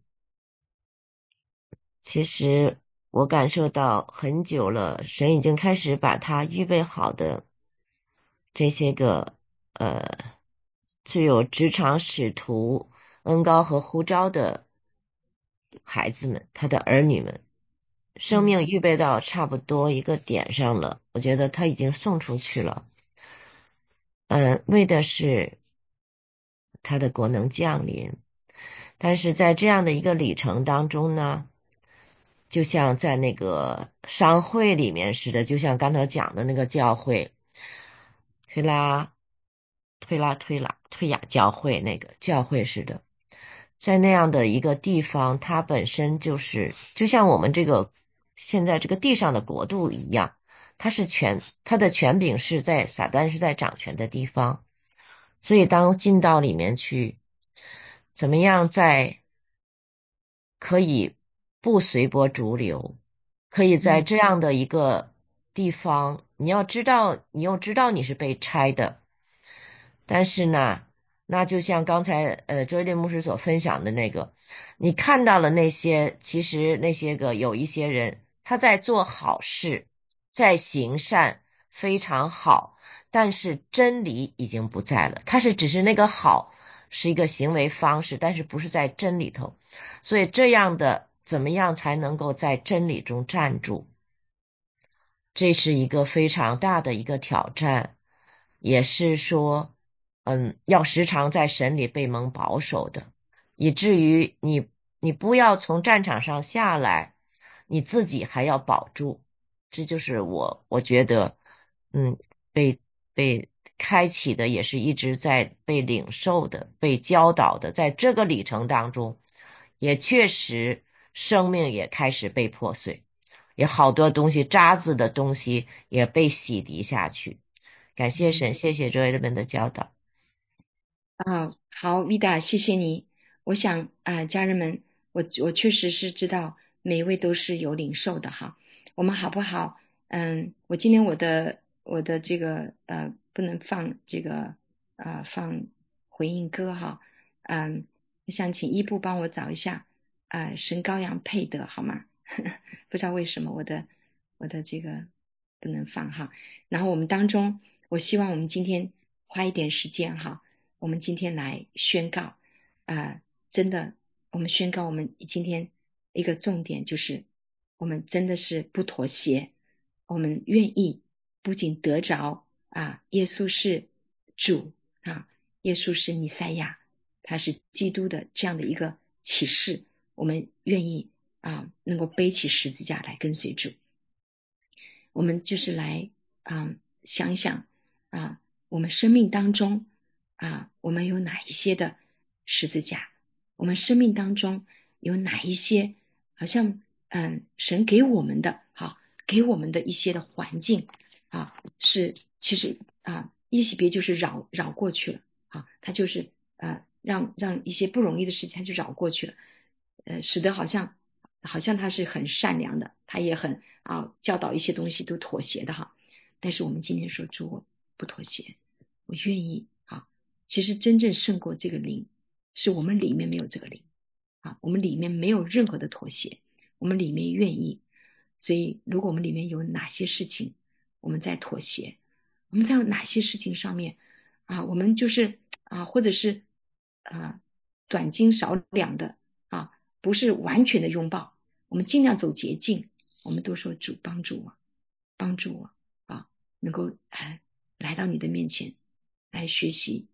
其实我感受到很久了，神已经开始把他预备好的这些个具有职场使徒恩膏和呼召的孩子们，他的儿女们，生命预备到差不多一个点上了，我觉得他已经送出去了。为的是他的国能降临，但是在这样的一个里程当中呢，就像在那个商会里面似的，就像刚才讲的那个教会，推雅教会那个教会似的，在那样的一个地方，它本身就是就像我们这个现在这个地上的国度一样，它的权柄是在撒旦是在掌权的地方，所以当进到里面去，怎么样在可以不随波逐流，可以在这样的一个地方，你又知道你是被拆的，但是呢，那就像刚才周一烈牧师所分享的那个，你看到了那些，其实那些个有一些人他在做好事，在行善，非常好，但是真理已经不在了，他只是那个好是一个行为方式，但是不是在真理头，所以这样的怎么样才能够在真理中站住，这是一个非常大的一个挑战，也是说要时常在神里被蒙保守的，以至于你不要从战场上下来，你自己还要保住，这就是我觉得被开启的，也是一直在被领受的，被教导的，在这个里程当中，也确实生命也开始被破碎，也好多东西渣子的东西也被洗涤下去。感谢神，谢谢周一们的教导。 好 Vida 谢谢你。我想家人们，我确实是知道每一位都是有领受的哈。我们好不好我今天我的这个不能放这个放回应歌哈。我想请一部帮我找一下神羔羊配得好吗？不知道为什么我的这个不能放哈。然后我们当中，我希望我们今天花一点时间哈，我们今天来宣告真的，我们宣告我们今天一个重点就是我们真的是不妥协，我们愿意不仅得着耶稣是主耶稣是弥赛亚，他是基督的这样的一个启示，我们愿意能够背起十字架来跟随主。我们就是来想一想我们生命当中我们有哪一些的十字架，我们生命当中有哪一些好像神给我们的给我们的一些的环境是其实耶洗别就是绕过去了他就是让一些不容易的事情他就绕过去了，使得好像他是很善良的，他也很教导一些东西都妥协的但是我们今天说主，我不妥协，我愿意其实真正胜过这个灵是我们里面没有这个灵我们里面没有任何的妥协，我们里面愿意。所以如果我们里面有哪些事情我们在妥协，我们在哪些事情上面我们就是或者是短斤少两的不是完全的拥抱，我们尽量走捷径，我们都说主帮助我能够来到你的面前来学习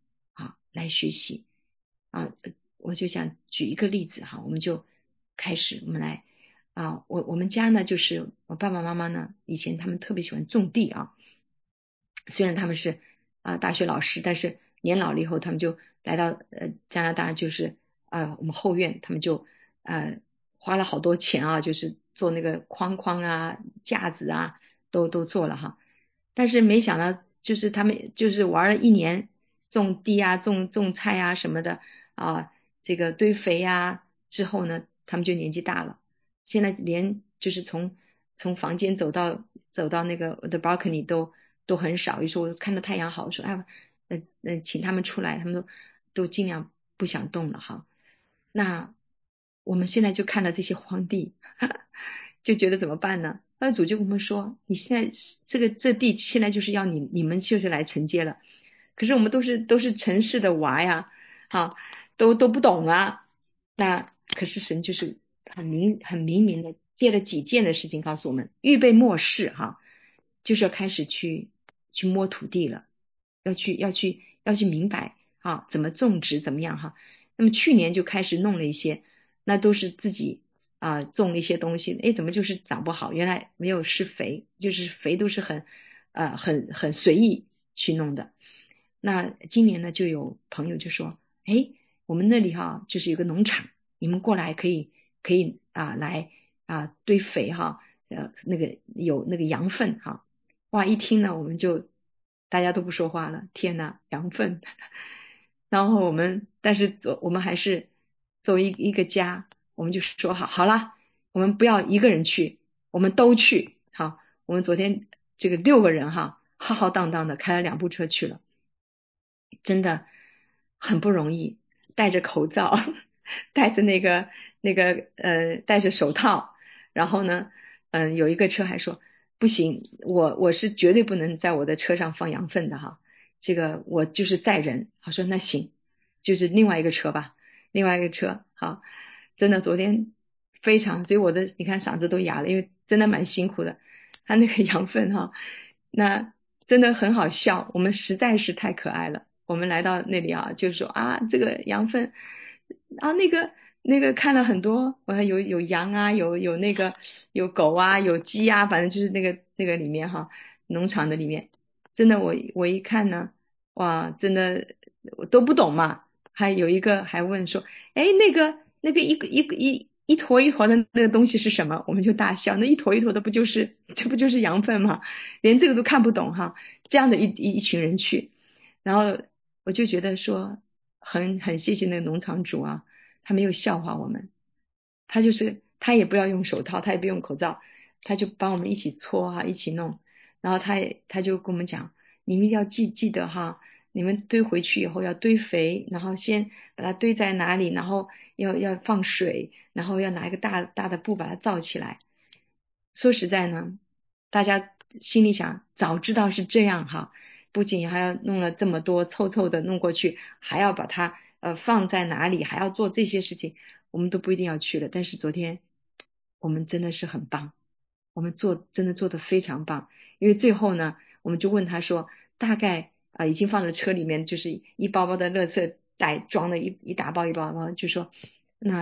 我就想举一个例子我们就开始我们来我们家呢就是我爸爸妈妈呢以前他们特别喜欢种地虽然他们是大学老师，但是年老了以后他们就来到加拿大，就是我们后院他们就花了好多钱就是做那个框架子都做了但是没想到就是他们就是玩了一年种地种菜什么的这个堆肥之后呢他们就年纪大了，现在连就是从房间走到那个我的 balcony 都很少，于是我看到太阳好说请他们出来，他们都尽量不想动了那我们现在就看到这些荒地就觉得怎么办呢？那主就跟我们说，你现在这地现在就是要你们就是来承接了，可是我们都是城市的娃都不懂那可是神就是很明明的借了几件的事情告诉我们，预备末世就是要开始去摸土地了，要去明白怎么种植怎么样那么去年就开始弄了一些，那都是自己种了一些东西，怎么就是长不好？原来没有施肥，就是肥都是很随意去弄的。那今年呢，就有朋友就说，我们那里就是有个农场，你们过来可以来堆肥那个有那个羊粪哇，一听呢我们就大家都不说话了，天哪，羊粪然后但是我们还是作为一个家，我们就说好了，我们不要一个人去，我们都去我们昨天这个6个人浩浩荡荡的开了2部车去了，真的很不容易，戴着口罩戴着戴着手套，然后呢有一个车还说不行，我是绝对不能在我的车上放羊粪的这个我就是载人。他说那行，就是另外一个车吧，另外一个车真的昨天非常，所以我的你看嗓子都哑了，因为真的蛮辛苦的。他那个羊粪那真的很好笑，我们实在是太可爱了。我们来到那里就是说这个羊粪那个看了很多，我看有羊有那个有狗有鸡反正就是那个里面农场的里面，真的我一看呢，哇，真的我都不懂嘛。还有一个还问说，那个一坨一坨的那个东西是什么？我们就大笑，那一坨一坨的这不就是羊粪吗？连这个都看不懂这样的一群人去，然后我就觉得说很谢谢那个农场主他没有笑话我们，他也不要用手套，他也不用口罩，他就帮我们一起搓一起弄，然后他就跟我们讲，你们一定要记得你们堆回去以后要堆肥，然后先把它堆在哪里，然后要放水，然后要拿一个大的布把它罩起来。说实在呢，大家心里想早知道是这样不仅还要弄了这么多凑的弄过去，还要把它放在哪里，还要做这些事情，我们都不一定要去了。但是昨天我们真的是很棒，我们真的做得非常棒。因为最后呢，我们就问他说大概已经放在车里面，就是一包包的垃圾袋装了一大包一包包，就说那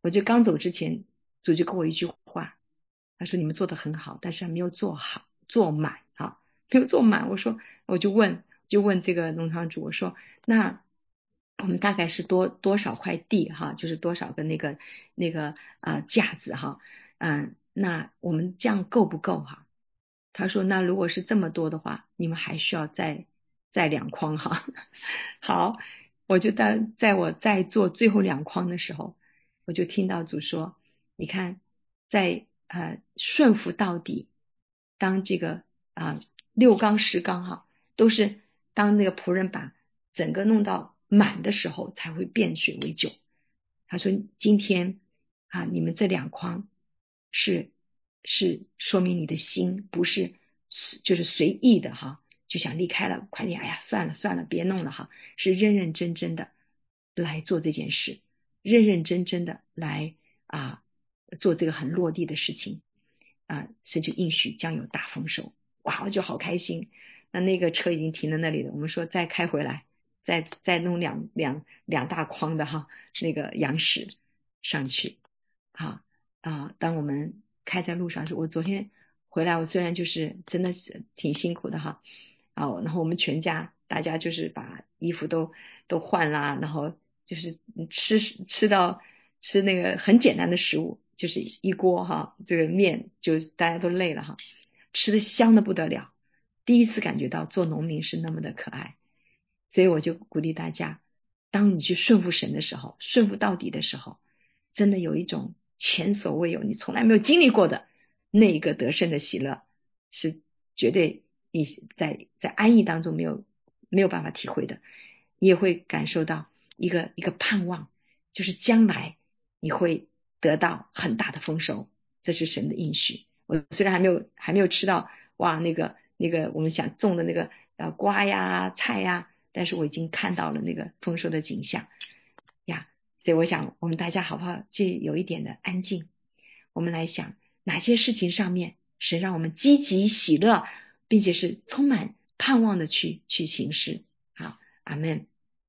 我就刚走之前，主就给我一句话，他说你们做得很好，但是还没有做好做满啊，没有做满。我就问这个农场主，我说那我们大概是多少块地哈，就是多少个那个架子哈，那我们这样够不够哈？他说那如果是这么多的话，你们还需要再2筐哈。好，我就在我在做最后2筐的时候，我就听到主说，你看在顺服到底，当这个6缸10缸哈，都是当那个仆人把整个弄到满的时候才会变水为酒。他说今天你们这2筐是说明你的心不是就是随意的哈，就想离开了，快点，哎呀算了别弄了哈，是认认真真的来做这件事，认认真真的来做这个很落地的事情神就应许将有大丰收。哇，我就好开心。那个车已经停在那里了，我们说再开回来，再弄两大筐的哈那个羊屎上去当我们开在路上时，我昨天回来，我虽然就是真的是挺辛苦的哈然后我们全家大家就是把衣服都换啦，然后就是吃那个很简单的食物，就是一锅哈这个面，就大家都累了哈，吃的香的不得了，第一次感觉到做农民是那么的可爱。所以我就鼓励大家，当你去顺服神的时候，顺服到底的时候，真的有一种前所未有你从来没有经历过的那个得胜的喜乐，是绝对你在安逸当中没有办法体会的。你也会感受到一个盼望，就是将来你会得到很大的丰收，这是神的应许。我虽然还没有吃到哇那个我们想种的那个瓜呀菜呀，但是我已经看到了那个丰收的景象呀。所以我想我们大家好不好就有一点的安静，我们来想哪些事情上面神让我们积极喜乐，并且是充满盼望的去行事。好，阿们。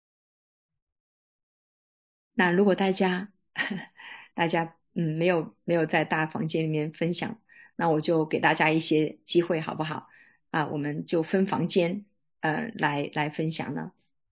那如果大家没有在大房间里面分享，那我就给大家一些机会好不好我们就分房间来分享呢。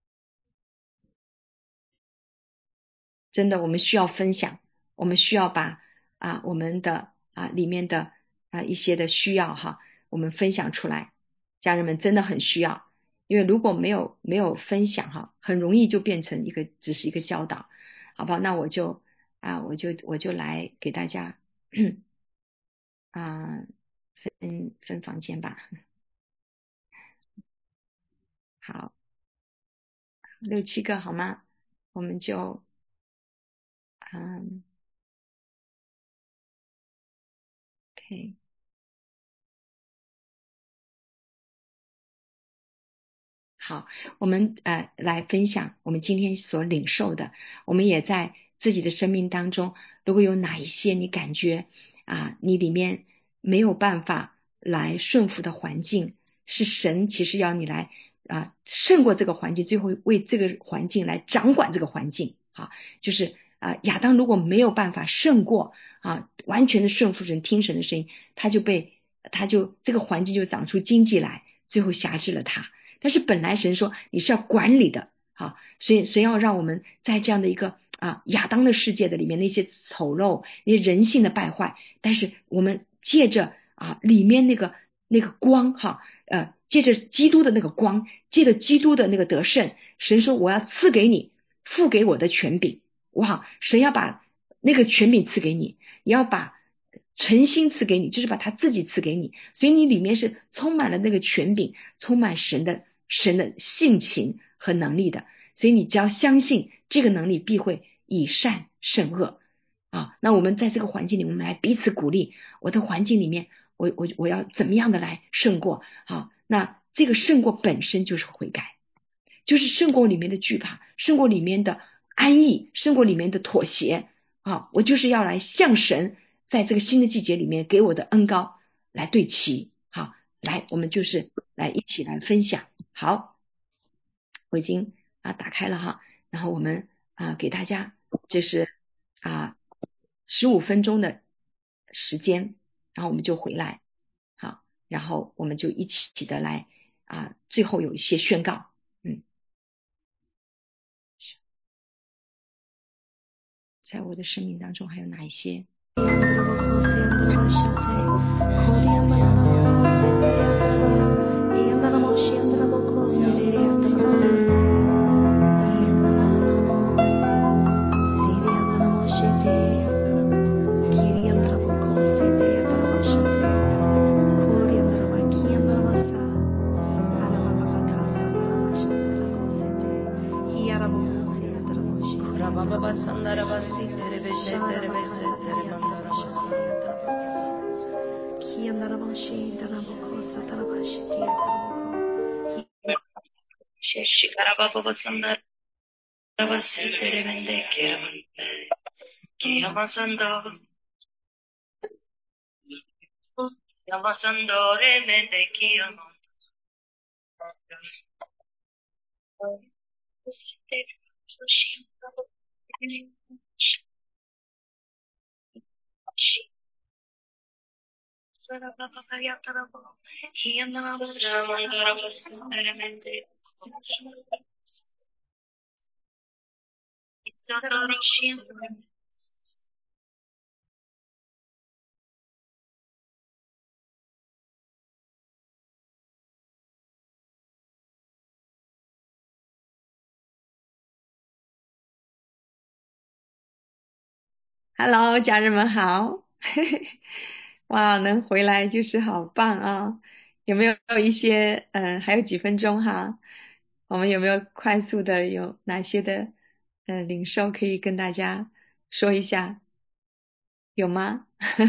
真的我们需要分享，我们需要把我们的里面的一些的需要我们分享出来，家人们真的很需要。因为如果没有分享很容易就变成只是一个教导，好不好？那我就来给大家分房间吧。好，6、7个好吗？我们就OK。好，我们来分享我们今天所领受的。我们也在自己的生命当中，如果有哪一些你感觉你里面没有办法来顺服的环境，是神其实要你来胜过这个环境，最后为这个环境来掌管这个环境就是亚当如果没有办法胜过完全的顺服神听神的声音，他就这个环境就长出荆棘来，最后辖制了他。但是本来神说你是要管理的所以神要让我们在这样的一个亚当的世界的里面那些丑陋那些人性的败坏，但是我们借着里面那个光借着基督的那个光，借着基督的那个得胜，神说我要赐给你付给我的权柄。哇，神要把那个权柄赐给你，也要把诚心赐给你，就是把他自己赐给你，所以你里面是充满了那个权柄，充满神的性情和能力的，所以你只要相信这个能力必会以善胜恶那我们在这个环境里，我们来彼此鼓励，我的环境里面我要怎么样的来胜过那这个胜过本身就是悔改，就是胜过里面的惧怕，胜过里面的安逸，胜过里面的妥协我就是要来向神在这个新的季节里面给我的恩膏来对齐来我们就是来一起来分享。好，我已经打开了然后我们给大家这是 15分钟的时间，然后我们就回来，好，然后我们就一起的来最后有一些宣告。在我的生命当中还有哪一些？Hello，家人们好，哇，能回来就是好棒啊！有没有一些还有几分钟哈？我们有没有快速的有哪些的领受可以跟大家说一下？有吗？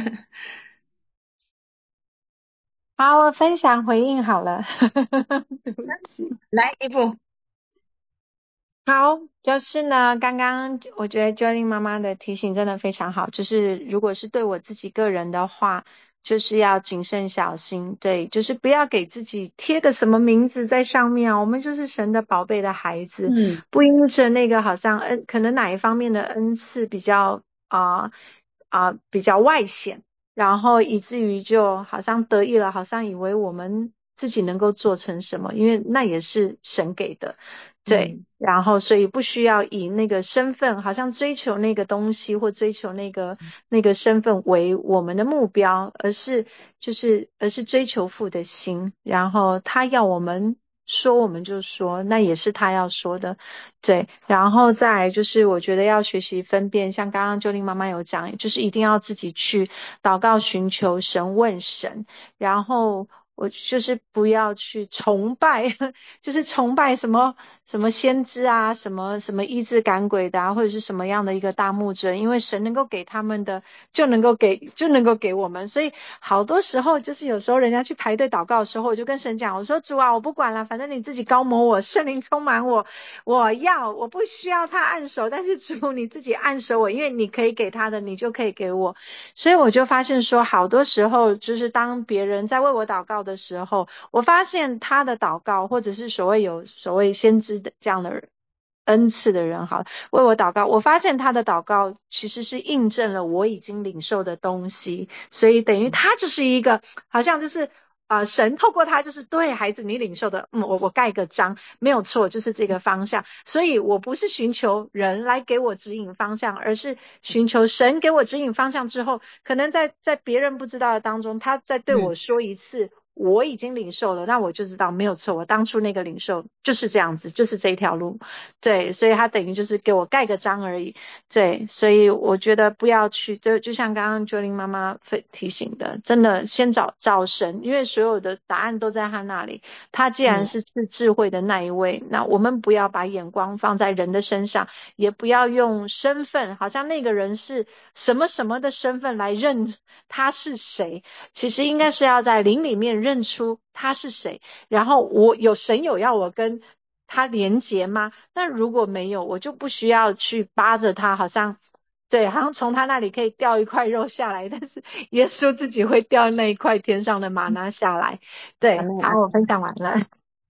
好，我分享回应好了。对不起。 来一步。 好，就是呢，刚刚我觉得 Jolin 妈妈的提醒真的非常好，就是如果是对我自己个人的话，就是要谨慎小心，对，就是不要给自己贴个什么名字在上面啊，我们就是神的宝贝的孩子，不因着那个好像可能哪一方面的恩赐比较比较外显，然后以至于就好像得意了，好像以为我们自己能够做成什么，因为那也是神给的。对，然后所以不需要以那个身份，好像追求那个东西或追求那个身份为我们的目标，而是追求父的心，然后他要我们说我们就说，那也是他要说的。对，然后再来就是我觉得要学习分辨，像刚刚Jolin妈妈有讲，就是一定要自己去祷告寻求神，问神，然后我就是不要去崇拜，就是崇拜什么先知啊，什么医治赶鬼的啊，或者是什么样的一个大牧者，因为神能够给他们的就能够给我们，所以好多时候就是有时候人家去排队祷告的时候，我就跟神讲，我说主啊，我不管了，反正你自己高摩我，圣灵充满我，我不需要他按手，但是主你自己按手我，因为你可以给他的，你就可以给我。所以我就发现说，好多时候就是当别人在为我祷告的时候，我发现他的祷告，或者是所谓先知的这样的人恩赐的人好，为我祷告，我发现他的祷告其实是印证了我已经领受的东西，所以等于他就是一个好像就是神透过他就是对孩子你领受的，我盖个章没有错，就是这个方向。所以我不是寻求人来给我指引方向，而是寻求神给我指引方向之后，可能在别人不知道的当中，他再对我说一次，我已经领受了，那我就知道没有错，我当初那个领受就是这样子，就是这一条路。对，所以他等于就是给我盖个章而已。对，所以我觉得不要去，就像刚刚Jolin妈妈提醒的，真的先找神，因为所有的答案都在他那里。他既然是智慧的那一位，那我们不要把眼光放在人的身上，也不要用身份，好像那个人是什么什么的身份来认他是谁。其实应该是要在灵里面认出他是谁，然后神有要我跟他连结吗？那如果没有，我就不需要去扒着他，好像从他那里可以掉一块肉下来，但是耶稣自己会掉那一块天上的玛拿下来。对，好，我分享完了。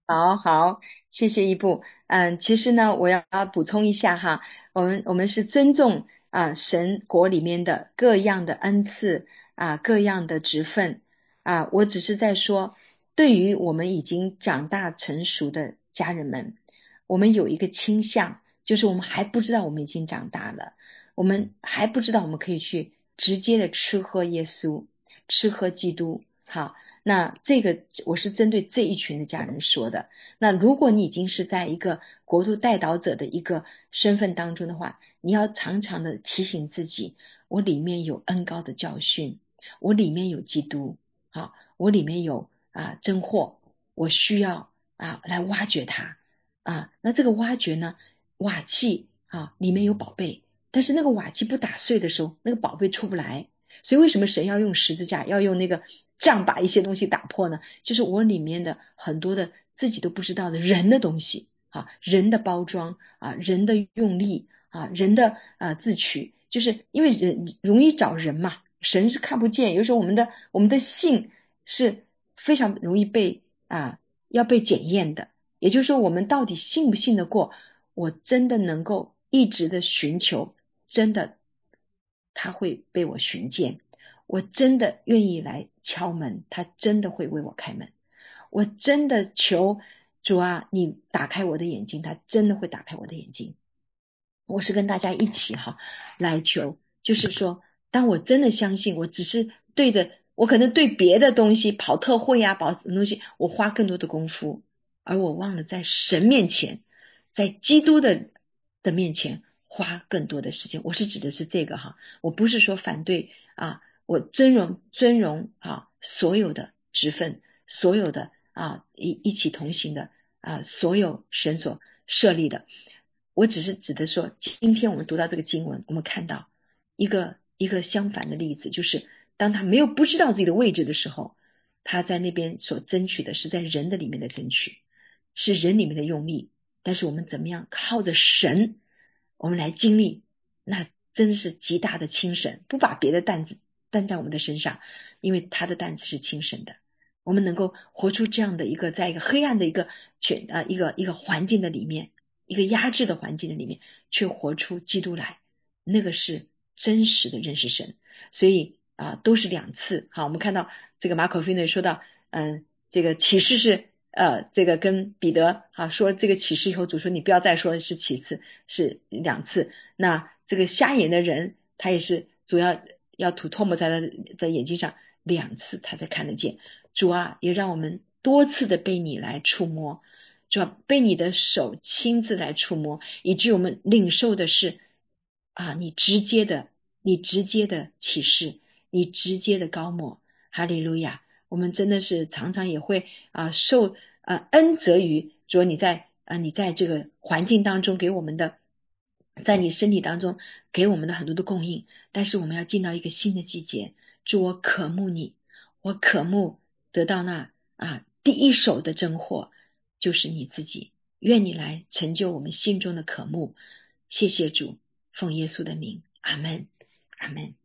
好，谢谢一步。其实呢，我要补充一下哈，我们是尊重神国里面的各样的恩赐各样的职分我只是在说，对于我们已经长大成熟的家人们，我们有一个倾向，就是我们还不知道我们已经长大了，我们还不知道我们可以去直接的吃喝耶稣，吃喝基督。好。那这个我是针对这一群的家人说的。那如果你已经是在一个国度代祷者的一个身份当中的话，你要常常的提醒自己，我里面有恩膏的教训，我里面有基督，好，我里面有真货，我需要来挖掘它那这个挖掘呢，瓦器里面有宝贝，但是那个瓦器不打碎的时候，那个宝贝出不来。所以为什么神要用十字架，要用那个杖把一些东西打破呢？就是我里面的很多的自己都不知道的人的东西人的包装人的用力人的自取，就是因为人容易找人嘛，神是看不见，有时候我们的信是非常容易被要被检验的，也就是说我们到底信不信得过，我真的能够一直的寻求，真的他会被我寻见，我真的愿意来敲门，他真的会为我开门，我真的求主你打开我的眼睛，他真的会打开我的眼睛。我是跟大家一起来求，就是说当我真的相信，我只是对着我可能对别的东西跑特会跑什么东西，我花更多的功夫，而我忘了在神面前，在基督的面前花更多的时间。我是指的是这个我不是说反对我尊荣所有的职分，所有的一起同行的所有神所设立的，我只是指的说，今天我们读到这个经文，我们看到一个相反的例子，就是当他不知道自己的位置的时候，他在那边所争取的是在人的里面的争取，是人里面的用力，但是我们怎么样靠着神我们来经历，那真是极大的轻省，不把别的担子担在我们的身上，因为他的担子是轻省的。我们能够活出这样的一个在一个黑暗的一个环境的里面，一个压制的环境的里面，却活出基督来，那个是真实的认识神。所以都是两次。好，我们看到这个马可福音说到这个启示是这个跟彼得说这个启示以后，主说你不要再说是其次，是两次。那这个瞎眼的人他也是主要吐唾沫在他的眼睛上，两次他才看得见。主也让我们多次的被你来触摸，主被你的手亲自来触摸，以至于我们领受的是你直接的启示，你直接的膏抹。哈利路亚！我们真的是常常也会受恩泽于主，你在这个环境当中给我们的，在你身体当中给我们的很多的供应，但是我们要进到一个新的季节，主，我渴慕你，我渴慕得到那第一手的真货，就是你自己。愿你来成就我们心中的渴慕。谢谢主，奉耶稣的名，阿们，阿们。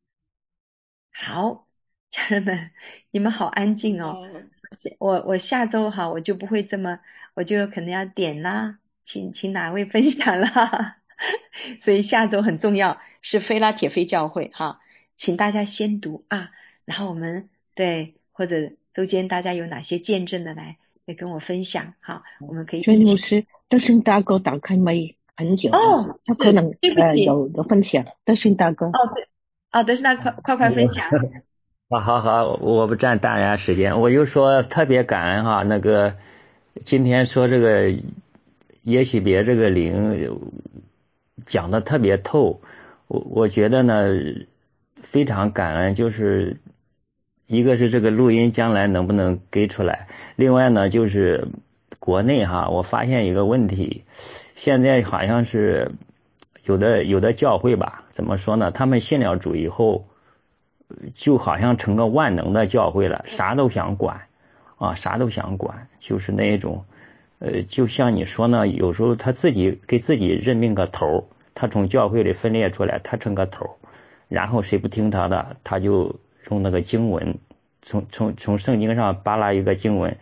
好，家人们，你们好安静哦。我下周我就不会这么，我就可能要点啦，请哪位分享啦。所以下周很重要，是菲拉铁非教会请大家先读然后我们或者周间大家有哪些见证的来也跟我分享我们可以宣牧师，德兴大哥打开麦很久了，他可能有分享。德兴大哥， 德兴大哥快分享。 好，我不占大家时间，我就说特别感恩那个今天说这个耶洗别这个灵讲的特别透，我觉得呢非常感恩，就是一个是这个录音将来能不能给出来，另外呢就是国内我发现一个问题，现在好像是有的教会吧，怎么说呢，他们信了主以后就好像成个万能的教会了，啥都想管啥都想管，就是那一种就像你说呢，有时候他自己给自己任命个头，他从教会里分裂出来，他成个头，然后谁不听他的，他就用那个经文从圣经上扒拉一个经文，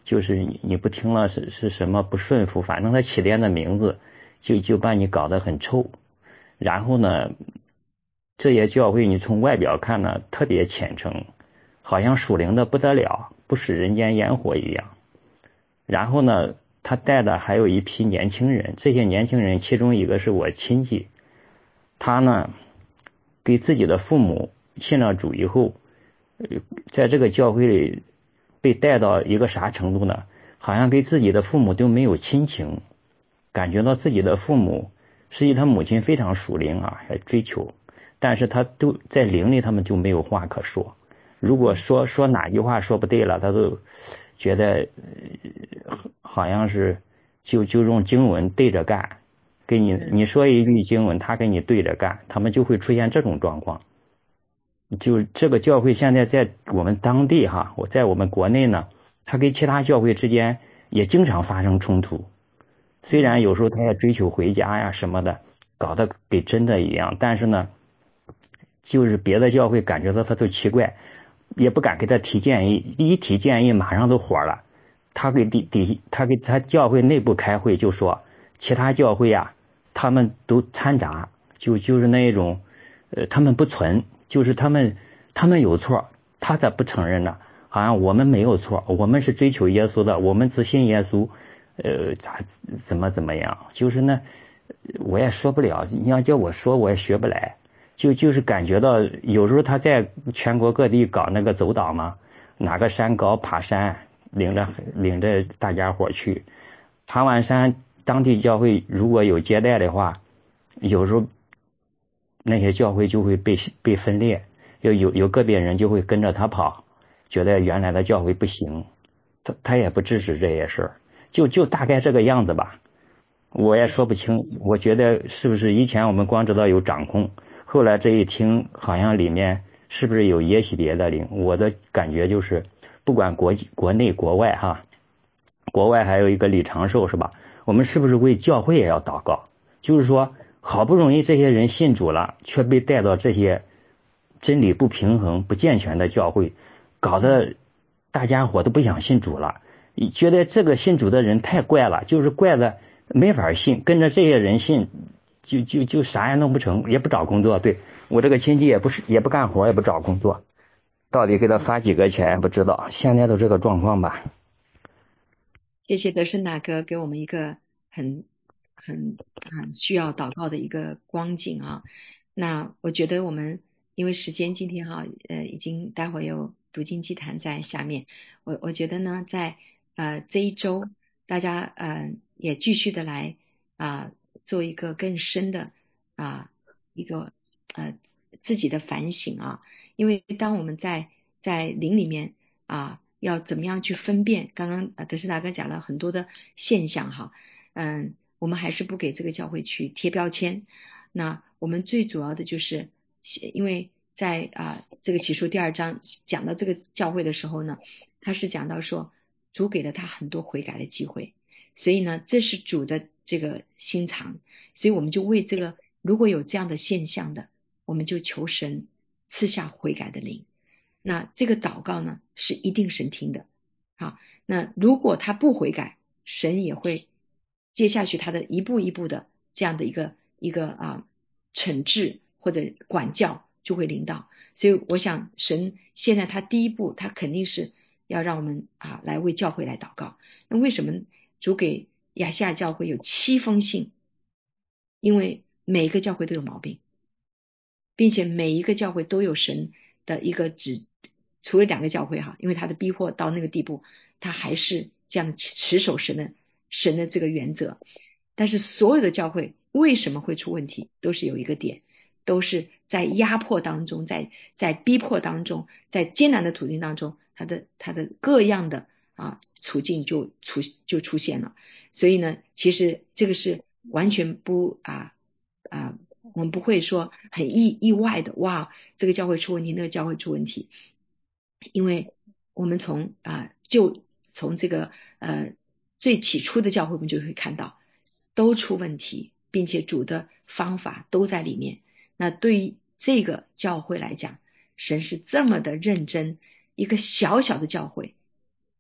就是你不听了是什么不顺服，反正他起点的名字就把你搞得很臭。然后呢，这些教会你从外表看呢特别虔诚，好像属灵的不得了，不食人间烟火一样。然后呢，他带的还有一批年轻人，这些年轻人其中一个是我亲戚，他呢给自己的父母信了主以后，在这个教会里被带到一个啥程度呢？好像给自己的父母都没有亲情，感觉到自己的父母，实际他母亲非常属灵啊，还追求，但是他都在灵里，他们就没有话可说。如果说哪句话说不对了，他都觉得好像是就用经文对着干，给你说一句经文，他给你对着干，他们就会出现这种状况。就这个教会现在在我们当地哈，我在我们国内呢，他跟其他教会之间也经常发生冲突。虽然有时候他也追求回家呀什么的，搞得给真的一样，但是呢，就是别的教会感觉到他都奇怪，也不敢给他提建议，一提建议马上都火了。他给他教会内部开会就说，其他教会呀，他们都掺杂，就是那一种，他们不存，就是他们有错，他咋不承认呢？好像我们没有错，我们是追求耶稣的，我们只信耶稣，怎么样？就是那我也说不了，你要叫我说我也学不来，就是感觉到有时候他在全国各地搞那个走岛嘛，哪个山高爬山，领着大家伙去爬完山，当地教会如果有接待的话，有时候那些教会就会被分裂，有个别人就会跟着他跑，觉得原来的教会不行，他也不支持这些事儿，就大概这个样子吧。我也说不清，我觉得是不是以前我们光知道有掌控，后来这一听好像里面是不是有耶洗别的灵？我的感觉就是不管国内国外哈，国外还有一个李长寿是吧？我们是不是为教会也要祷告？就是说好不容易这些人信主了，却被带到这些真理不平衡不健全的教会，搞得大家伙都不想信主了，觉得这个信主的人太怪了，就是怪的没法信，跟着这些人信就啥也弄不成，也不找工作。对，我这个亲戚也不干活，也不找工作，到底给他发几个钱不知道，现在都这个状况吧。 谢谢德生大哥给我们一个很需要祷告的一个光景啊。那我觉得我们因为时间今天哈已经待会儿有读经祭坛在下面，我觉得呢在这一周大家也继续的来做一个更深的一个自己的反省啊。因为当我们在灵里面要怎么样去分辨，刚刚德士大哥讲了很多的现象哈，我们还是不给这个教会去贴标签。那我们最主要的就是因为在这个启示第2章讲到这个教会的时候呢，他是讲到说主给了他很多悔改的机会，所以呢这是主的这个心肠，所以我们就为这个如果有这样的现象的，我们就求神赐下悔改的灵。那这个祷告呢是一定神听的。好，那如果他不悔改，神也会接下去他的一步一步的这样的一个惩治或者管教就会临到。所以我想神现在他第一步他肯定是要让我们来为教会来祷告。那为什么主给亚细亚教会有7封信？因为每一个教会都有毛病，并且每一个教会都有神的一个除了2个教会因为他的逼迫到那个地步，他还是这样持守神的这个原则。但是所有的教会为什么会出问题，都是有一个点，都是在压迫当中，在逼迫当中，在艰难的途径当中，他的各样的处境就出现了。所以呢其实这个是完全不我们不会说很意外的哇这个教会出问题，那个教会出问题。因为我们从这个最起初的教会，我们就会看到都出问题，并且主的方法都在里面。那对于这个教会来讲，神是这么的认真，一个小小的教会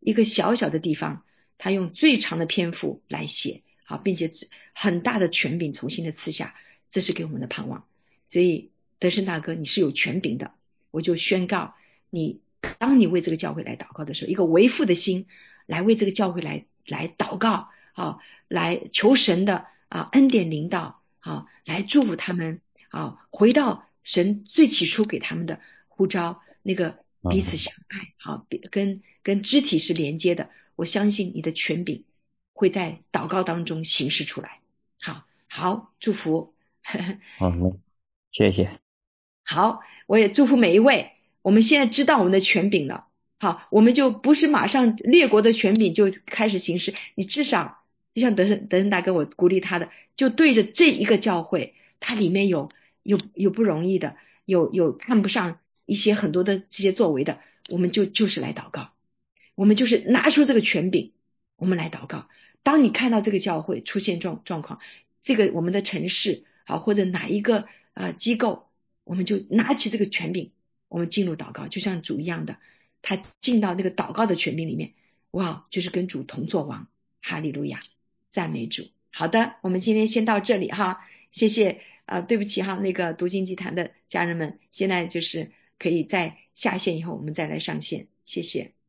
一个小小的地方，他用最长的篇幅来写，好，并且很大的权柄重新的赐下，这是给我们的盼望。所以德胜大哥，你是有权柄的，我就宣告你，当你为这个教会来祷告的时候，一个为父的心来为这个教会来祷告，啊，来求神的恩典领导，啊，来祝福他们，啊，回到神最起初给他们的呼召，那个彼此相爱，好，跟肢体是连接的。我相信你的权柄会在祷告当中行示出来。好，祝福。 谢谢。 好，我也祝福每一位。我们现在知道我们的权柄了，好，我们就不是马上列国的权柄就开始行事，你至少就像德胜大哥我鼓励他的，就对着这一个教会，它里面有不容易的，有看不上一些很多的这些作为的，我们就是来祷告，我们就是拿出这个权柄，我们来祷告。当你看到这个教会出现状况，这个我们的城市好，或者哪一个机构，我们就拿起这个权柄，我们进入祷告，就像主一样的，他进到那个祷告的权柄里面，哇，就是跟主同作王。哈利路亚，赞美主。好的，我们今天先到这里哈，谢谢对不起哈，那个读经祭坛的家人们，现在就是可以在下线以后我们再来上线，谢谢。